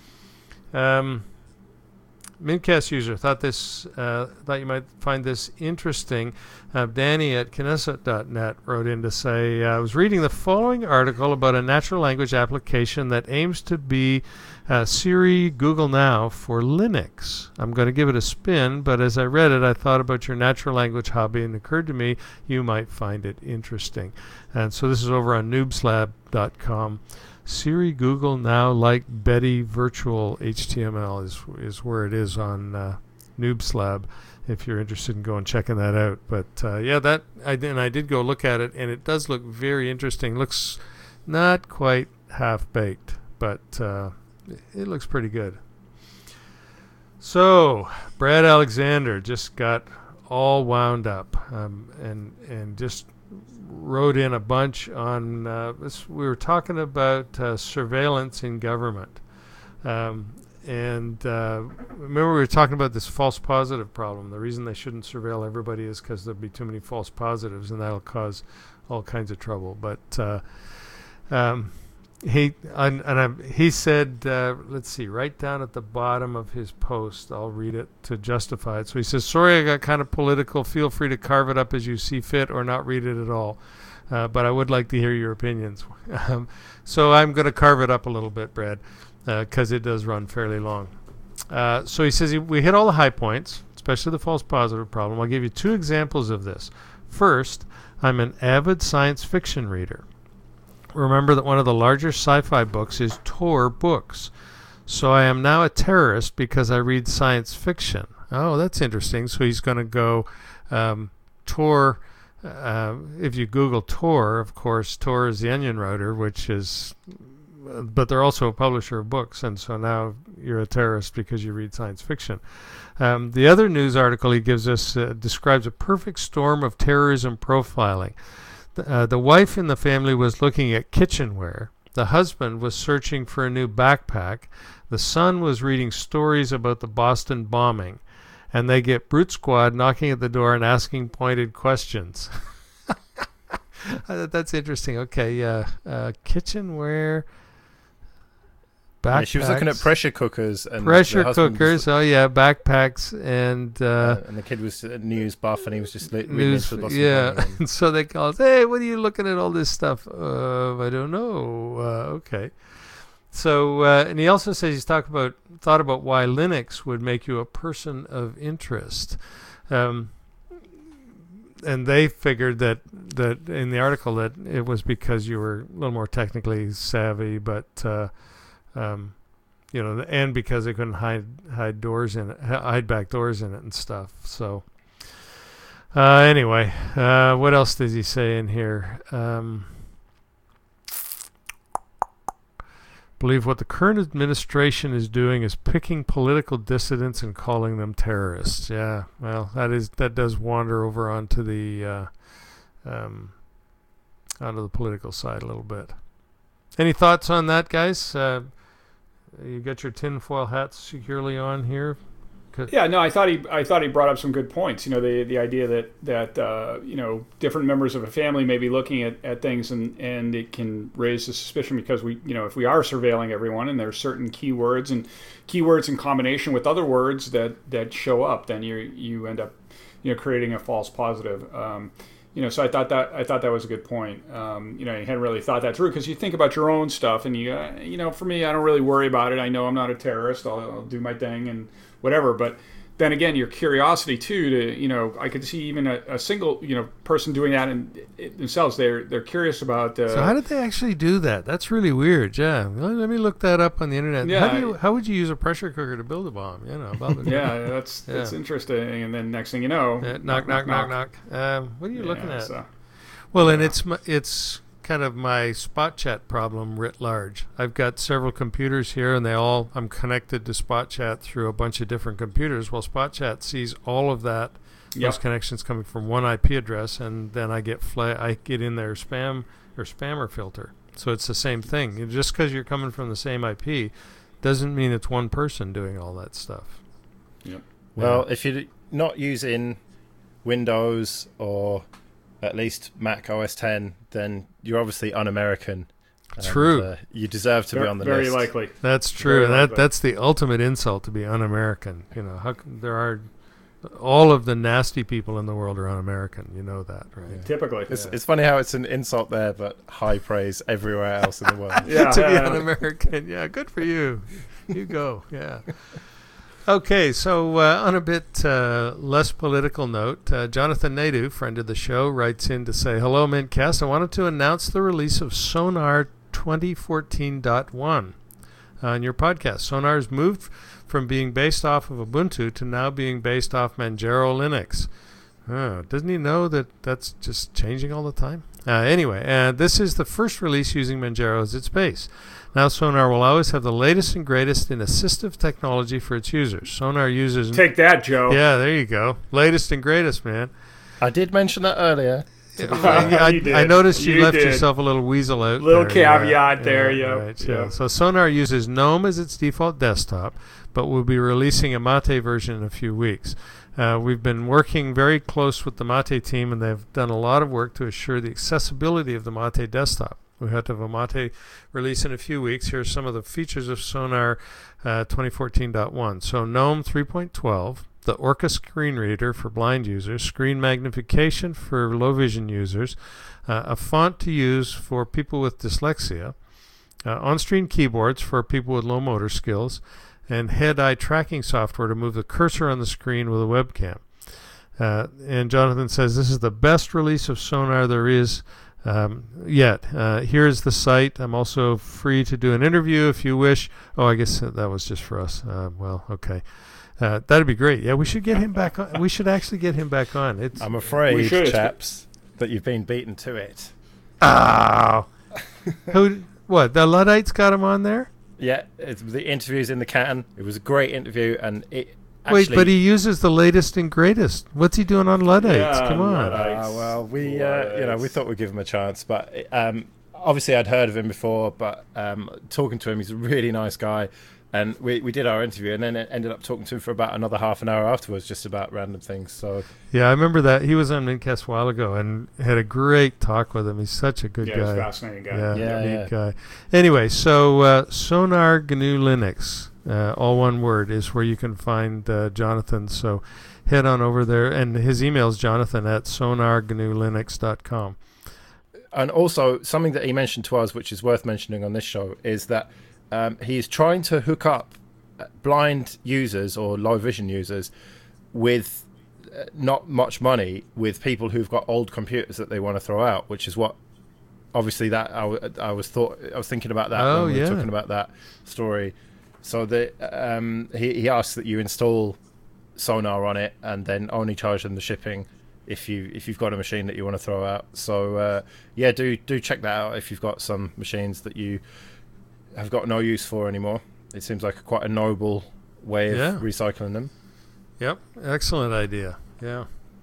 Mintcast user thought you might find this interesting. Danny at Knesset.net wrote in to say, I was reading the following article about a natural language application that aims to be Siri Google Now for Linux. I'm going to give it a spin, but as I read it, I thought about your natural language hobby and it occurred to me you might find it interesting. And so this is over on noobslab.com. Siri Google Now like Betty Virtual HTML is where it is on Noobslab if you're interested in going checking that out. But I did go look at it, and it does look very interesting. Looks not quite half baked, but it looks pretty good. So Brad Alexander just got all wound up, and just wrote in a bunch on this. We were talking about surveillance in government, and remember we were talking about this false positive problem. The reason they shouldn't surveil everybody is because there'll be too many false positives, and that'll cause all kinds of trouble. But he said, let's see, right down at the bottom of his post, I'll read it to justify it. So he says, sorry I got kind of political. Feel free to carve it up as you see fit or not read it at all. But I would like to hear your opinions. So I'm going to carve it up a little bit, Brad, because it does run fairly long. So he says we hit all the high points, especially the false positive problem. I'll give you 2 examples of this. First, I'm an avid science fiction reader. Remember that one of the larger sci-fi books is Tor Books. So I am now a terrorist because I read science fiction. Oh, that's interesting. So he's going to go Tor. If you Google Tor, of course, Tor is the onion router, which is, but they're also a publisher of books. And so now you're a terrorist because you read science fiction. The other news article he gives us describes a perfect storm of terrorism profiling. The wife in the family was looking at kitchenware. The husband was searching for a new backpack. The son was reading stories about the Boston bombing. And they get Brute Squad knocking at the door and asking pointed questions. That's interesting. Okay, kitchenware, backpacks. Yeah, she was looking at pressure cookers. And pressure cookers, backpacks. And the kid was a news buff, and he was just reading into the Boston bombing. And so they call us, hey, what are you looking at all this stuff? I don't know. Okay. So, and he also says he's thought about why Linux would make you a person of interest. And they figured that in the article that it was because you were a little more technically savvy, but and because they couldn't hide doors in it, hide back doors in it and stuff. So anyway, what else does he say in here? Believe what the current administration is doing is picking political dissidents and calling them terrorists. Yeah, well, that does wander over onto the political side a little bit. Any thoughts on that, guys? You got your tinfoil hats securely on here. Yeah, no, I thought he brought up some good points. You know, the idea that different members of a family may be looking at things and it can raise the suspicion because if we are surveilling everyone and there's certain keywords in combination with other words that show up, then you end up creating a false positive. So I thought that was a good point. You hadn't really thought that through because you think about your own stuff and for me, I don't really worry about it. I know I'm not a terrorist. I'll do my thing and whatever. But then again, your curiosity too to I could see even a single person doing that themselves. They're curious about. So how did they actually do that? That's really weird. Yeah, let me look that up on the internet. Yeah, how would you use a pressure cooker to build a bomb? Yeah, that's interesting. And then next thing you know, knock. What are you looking at? Well, and it's kind of my Spot Chat problem writ large. I've got several computers here, and I'm connected to Spot Chat through a bunch of different computers. Well, Spot Chat sees all of that, those connections coming from one IP address, and then I get in their spam or spammer filter. So it's the same thing. Just because you're coming from the same IP doesn't mean it's one person doing all that stuff. Yep. Well, if you're not using Windows or at least Mac OS X, then you're obviously un-American. True. You deserve to be on the list. Very likely. That's true. That's the ultimate insult to be un-American. How there are all of the nasty people in the world are un-American. You know that, right? Yeah. Typically. It's funny how it's an insult there, but high praise everywhere else in the world. To be un-American. Yeah, good for you. You go. Yeah. Okay, so on a bit less political note, Jonathan Naidu, friend of the show, writes in to say, hello, Mintcast. I wanted to announce the release of Sonar 2014.1 on your podcast. Sonar has moved from being based off of Ubuntu to now being based off Manjaro Linux. Oh, doesn't he know that that's just changing all the time? Anyway, this is the first release using Manjaro as its base. Now Sonar will always have the latest and greatest in assistive technology for its users. Sonar uses... Take that, Joe. Yeah, there you go. Latest and greatest, man. I did mention that earlier. I noticed you left yourself a little weasel out. Little there. caveat there, yeah. Right, yeah. So Sonar uses GNOME as its default desktop, but we'll be releasing a Mate version in a few weeks. We've been working very close with the Mate team, and they've done a lot of work to assure the accessibility of the Mate desktop. We have to have a Mate release in a few weeks. Here are some of the features of Sonar 2014.1. So GNOME 3.12, the Orca screen reader for blind users, screen magnification for low vision users, a font to use for people with dyslexia, on-screen keyboards for people with low motor skills, and head-eye tracking software to move the cursor on the screen with a webcam. And Jonathan says this is the best release of Sonar there is yet. Here's the site. I'm also free to do an interview if you wish. Oh, I guess that was just for us. Well, okay. That'd be great. Yeah, we should get him back on. We should actually get him back on. I'm afraid, chaps, that you've been beaten to it. Oh. What, the Luddites got him on there? Yeah, the interview's in the can. It was a great interview, and it actually... Wait, but he uses the latest and greatest. What's he doing on Luddites? Yeah, come on. Well, we thought we'd give him a chance, but obviously I'd heard of him before, but talking to him, he's a really nice guy. And we did our interview, and then it ended up talking to him for about another half an hour afterwards, just about random things. So yeah, I remember that. He was on Midcast a while ago and had a great talk with him. He's such a good guy. Yeah, he's a fascinating guy. Neat guy. Anyway, so Sonar GNU Linux, all one word, is where you can find Jonathan. So head on over there, and his email is jonathan@sonargnulinux.com. And also, something that he mentioned to us, which is worth mentioning on this show, is that he's trying to hook up blind users or low vision users with not much money with people who've got old computers that they want to throw out, which is what obviously that I was thinking about that when we were talking about that story. So he asks that you install Sonar on it and then only charge them the shipping if you've got a machine that you want to throw out. So do check that out if you've got some machines that you have got no use for anymore. It seems like quite a noble way of recycling them. Yep, excellent idea. Yeah.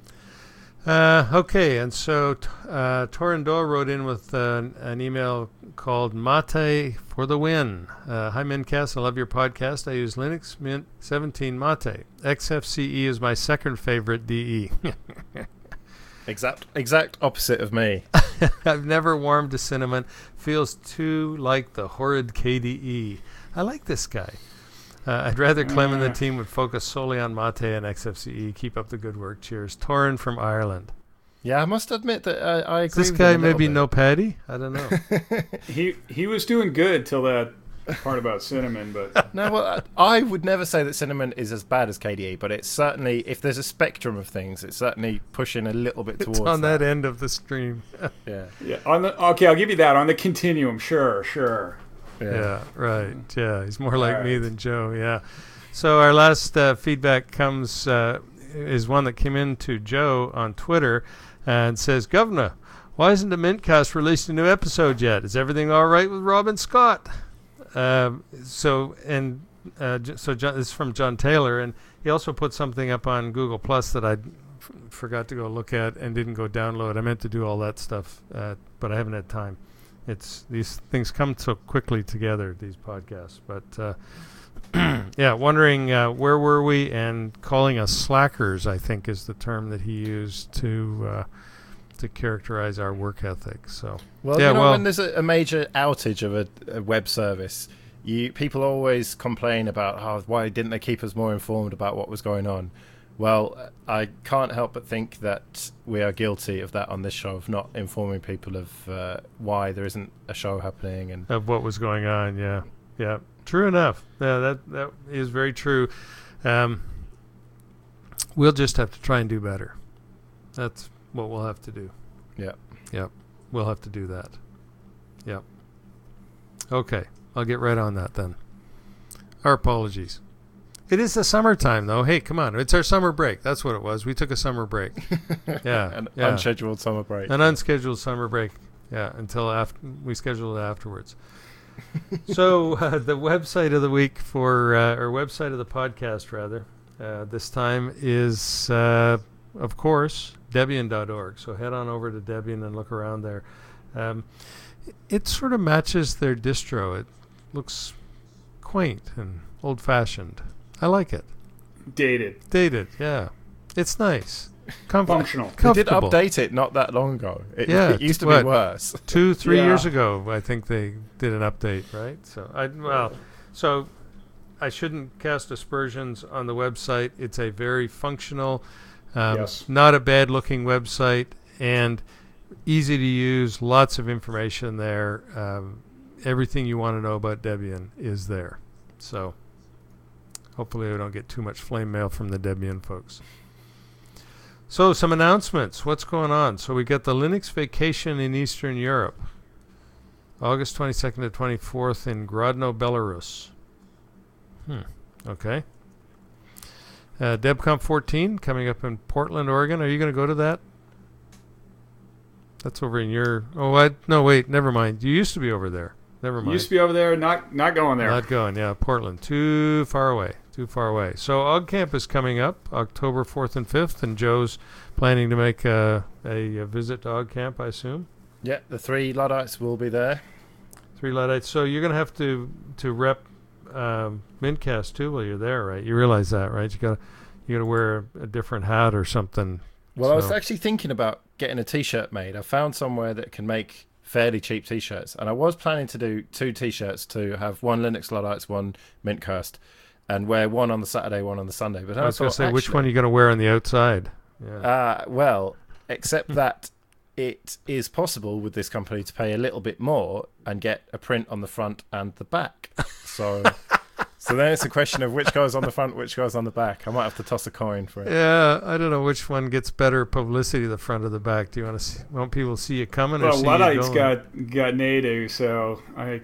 Okay, and so Torindor wrote in with an email called Mate for the win. Hi Mincast, I love your podcast. I use Linux Mint 17 Mate. XFCE is my second favorite DE. Exact opposite of me. I've never warmed to Cinnamon. Feels too like the horrid KDE. I like this guy. I'd rather Clem and the team would focus solely on Mate and XFCE. Keep up the good work. Cheers. Torin from Ireland. Yeah, I must admit that I agree. This guy maybe no Paddy? I don't know. He was doing good till that part about Cinnamon, but no, well, I would never say that Cinnamon is as bad as KDE, but it's certainly, if there's a spectrum of things, it's certainly pushing a little bit towards on that end of the stream. Yeah. Okay, I'll give you that on the continuum. Sure. Yeah, right. Yeah, he's more like me than Joe. Yeah. So our last feedback comes is one that came in to Joe on Twitter and says, "Governor, why isn't the Mintcast released a new episode yet? Is everything all right with Robin Scott?" So this is from John Taylor, and he also put something up on Google Plus that I forgot to go look at and didn't go download. I meant to do all that stuff, but I haven't had time. These things come so quickly together, these podcasts. But wondering where were we, and calling us slackers, I think, is the term that he used to characterize our work ethic. So when there's a major outage of a web service, people always complain about why didn't they keep us more informed about what was going on. Well, I can't help but think that we are guilty of that on this show, of not informing people of why there isn't a show happening and of what was going on. Yeah, true enough. Yeah, that is very true. We'll just have to try and do better. That's what we'll have to do. Yeah, we'll have to do that. Yep. Okay, I'll get right on that then. Our apologies. It is the summertime, though. Hey, come on. It's our summer break. That's what it was. We took a summer break. Yeah. An yeah. unscheduled summer break. An unscheduled summer break. Yeah, until after we scheduled it afterwards. So the website of the week or website of the podcast, rather, this time is, of course, Debian.org. So head on over to Debian and look around there. It sort of matches their distro. It looks quaint and old-fashioned. I like it. Dated, yeah. It's nice. Functional. They did update it not that long ago. It used to be worse. 2-3 years ago, I think they did an update, right? So I shouldn't cast aspersions on the website. It's a very functional, not a bad-looking website, and easy to use. Lots of information there. Everything you want to know about Debian is there. So hopefully we don't get too much flame mail from the Debian folks. So some announcements. What's going on? So we got the Linux Vacation in Eastern Europe. August 22nd to 24th in Grodno, Belarus. Okay. DebConf 14 coming up in Portland, Oregon. Are you going to go to that? That's over in your... No, wait. Never mind. You used to be over there. Never mind. Used to be over there, not going there. Not going, yeah. Portland. Too far away. So OggCamp is coming up October 4th and 5th, and Joe's planning to make a visit to OggCamp, I assume. Yeah, the 3 Luddites will be there. 3 Luddites. So you're going to have to rep Mintcast too while you're there, right? You realize that, right? You got to wear a different hat or something. Well, I was actually thinking about getting a T-shirt made. I found somewhere that can make fairly cheap T-shirts, and I was planning to do 2 T-shirts to have one Linux Luddites, one Mintcast, and wear one on the Saturday, one on the Sunday. But I was going to say, which one are you going to wear on the outside? Yeah. Well, except that it is possible with this company to pay a little bit more and get a print on the front and the back. So then it's a question of which goes on the front, which goes on the back. I might have to toss a coin for it. Yeah, I don't know which one gets better publicity, the front or the back. Do you want people to see you coming or see you going? Luddites got Nadu, so I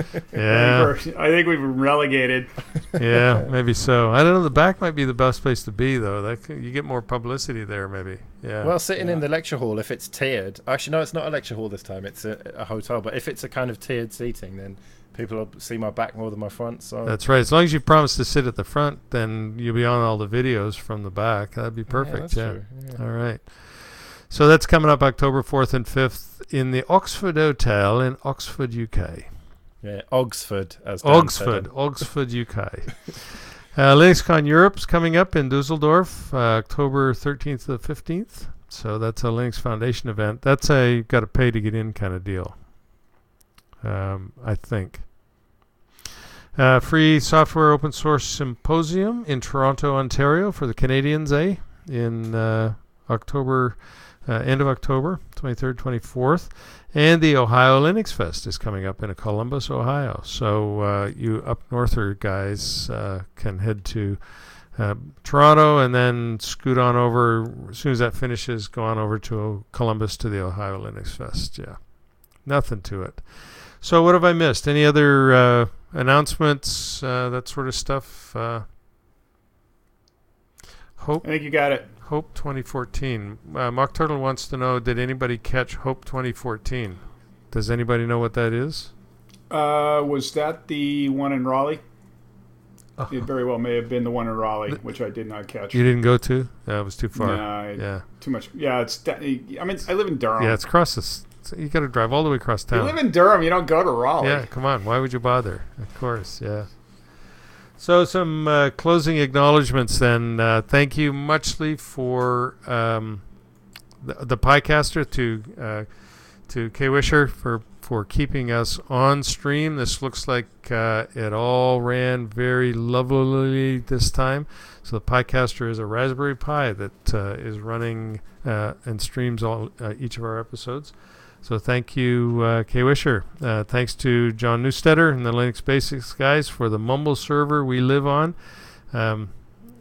think we've been relegated. Yeah, maybe so. I don't know. The back might be the best place to be, though. You get more publicity there, maybe. Yeah. Well, sitting in the lecture hall, if it's tiered... Actually, no, it's not a lecture hall this time. It's a hotel. But if it's a kind of tiered seating, then people will see my back more than my front. So that's right. As long as you promise to sit at the front, then you'll be on all the videos from the back. That'd be perfect. Yeah, that's true. Yeah. All right. So that's coming up October 4th and 5th in the Oxford Hotel in Oxford, UK. Yeah, Oxford, as Dan said. Oxford, UK. LinuxCon Europe's coming up in Dusseldorf, October 13th to the 15th. So that's a Linux Foundation event. That's a got to pay to get in kind of deal, I think. Free Software Open Source Symposium in Toronto, Ontario for the Canadians, in October, end of October, 23rd, 24th. And the Ohio Linux Fest is coming up in Columbus, Ohio. So you up norther guys can head to Toronto and then scoot on over. As soon as that finishes, go on over to Columbus to the Ohio Linux Fest. Yeah, nothing to it. So what have I missed? Any other announcements, that sort of stuff? Hope. I think you got it. Hope 2014. Mock Turtle wants to know, did anybody catch Hope 2014? Does anybody know what that is? Was that the one in Raleigh? Oh. It very well may have been the one in Raleigh, which I did not catch. You didn't go to? No, it was too far. No, too much. Yeah, I live in Durham. Yeah, it's across this. You got to drive all the way across town. You live in Durham, you don't go to Raleigh. Yeah, come on. Why would you bother? Of course, yeah. So some closing acknowledgments then. Thank you muchly for the Picaster to Kay Wisher for keeping us on stream. This looks like it all ran very lovely this time. So the Picaster is a Raspberry Pi that is running and streams each of our episodes. So thank you, Kay Wisher. Thanks to John Newstetter and the Linux Basics guys for the Mumble server we live on.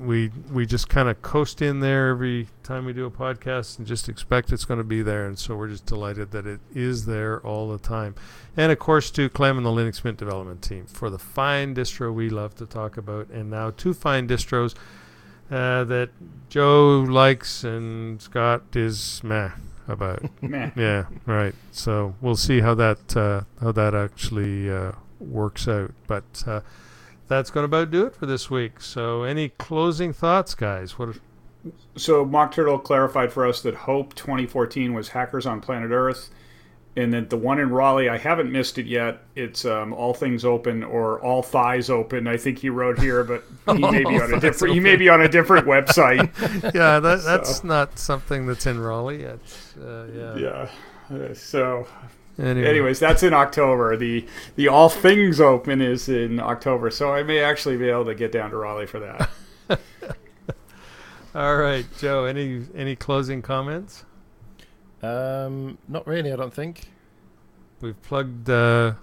we just kind of coast in there every time we do a podcast and just expect it's going to be there, and so we're just delighted that it is there all the time. And of course to Clem and the Linux Mint development team for the fine distro we love to talk about, and now 2 fine distros that Joe likes and Scott is meh about. Meh. Yeah, right. So we'll see how that actually works out, but that's going to about do it for this week. So any closing thoughts, guys? So Mock Turtle clarified for us that Hope 2014 was Hackers on Planet Earth, and that the one in Raleigh, I haven't missed it yet. It's All Things Open or All Thighs Open, I think he wrote here, but he may be on a different. He may be on a different website. Yeah, that's not something that's in Raleigh yet. Yeah. So. Anyways, that's in October. The All Things Open is in October, so I may actually be able to get down to Raleigh for that. All right, Joe. Any closing comments? Not really. I don't think we've plugged the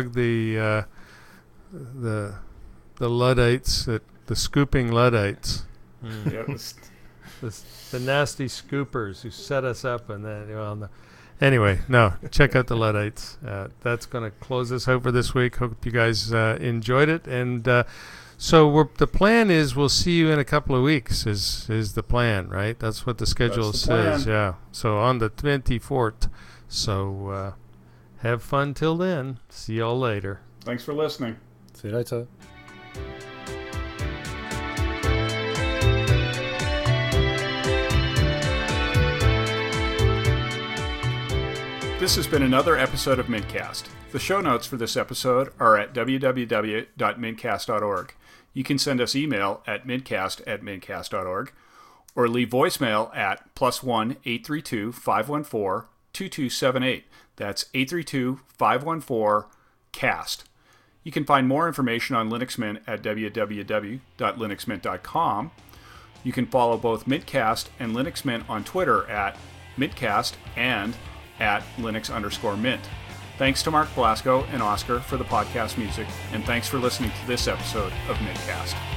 Luddites, the scooping Luddites. The nasty scoopers who set us up, and then anyway, no, check out the Luddites. That's going to close us out for this week. Hope you guys enjoyed it. And so the plan is we'll see you in a couple of weeks is the plan, right? That's what the schedule says. Yeah. So on the 24th. So have fun till then. See y'all later. Thanks for listening. See you later. This has been another episode of Mintcast. The show notes for this episode are at www.mintcast.org. You can send us email at mintcast@mintcast.org or leave voicemail at +1 832 514 2278. That's 832 514 CAST. You can find more information on Linux Mint at www.linuxmint.com. You can follow both Mintcast and Linux Mint on Twitter at Mintcast and at Linux_Mint. Thanks to Mark Blasco and Oscar for the podcast music, and thanks for listening to this episode of Mintcast.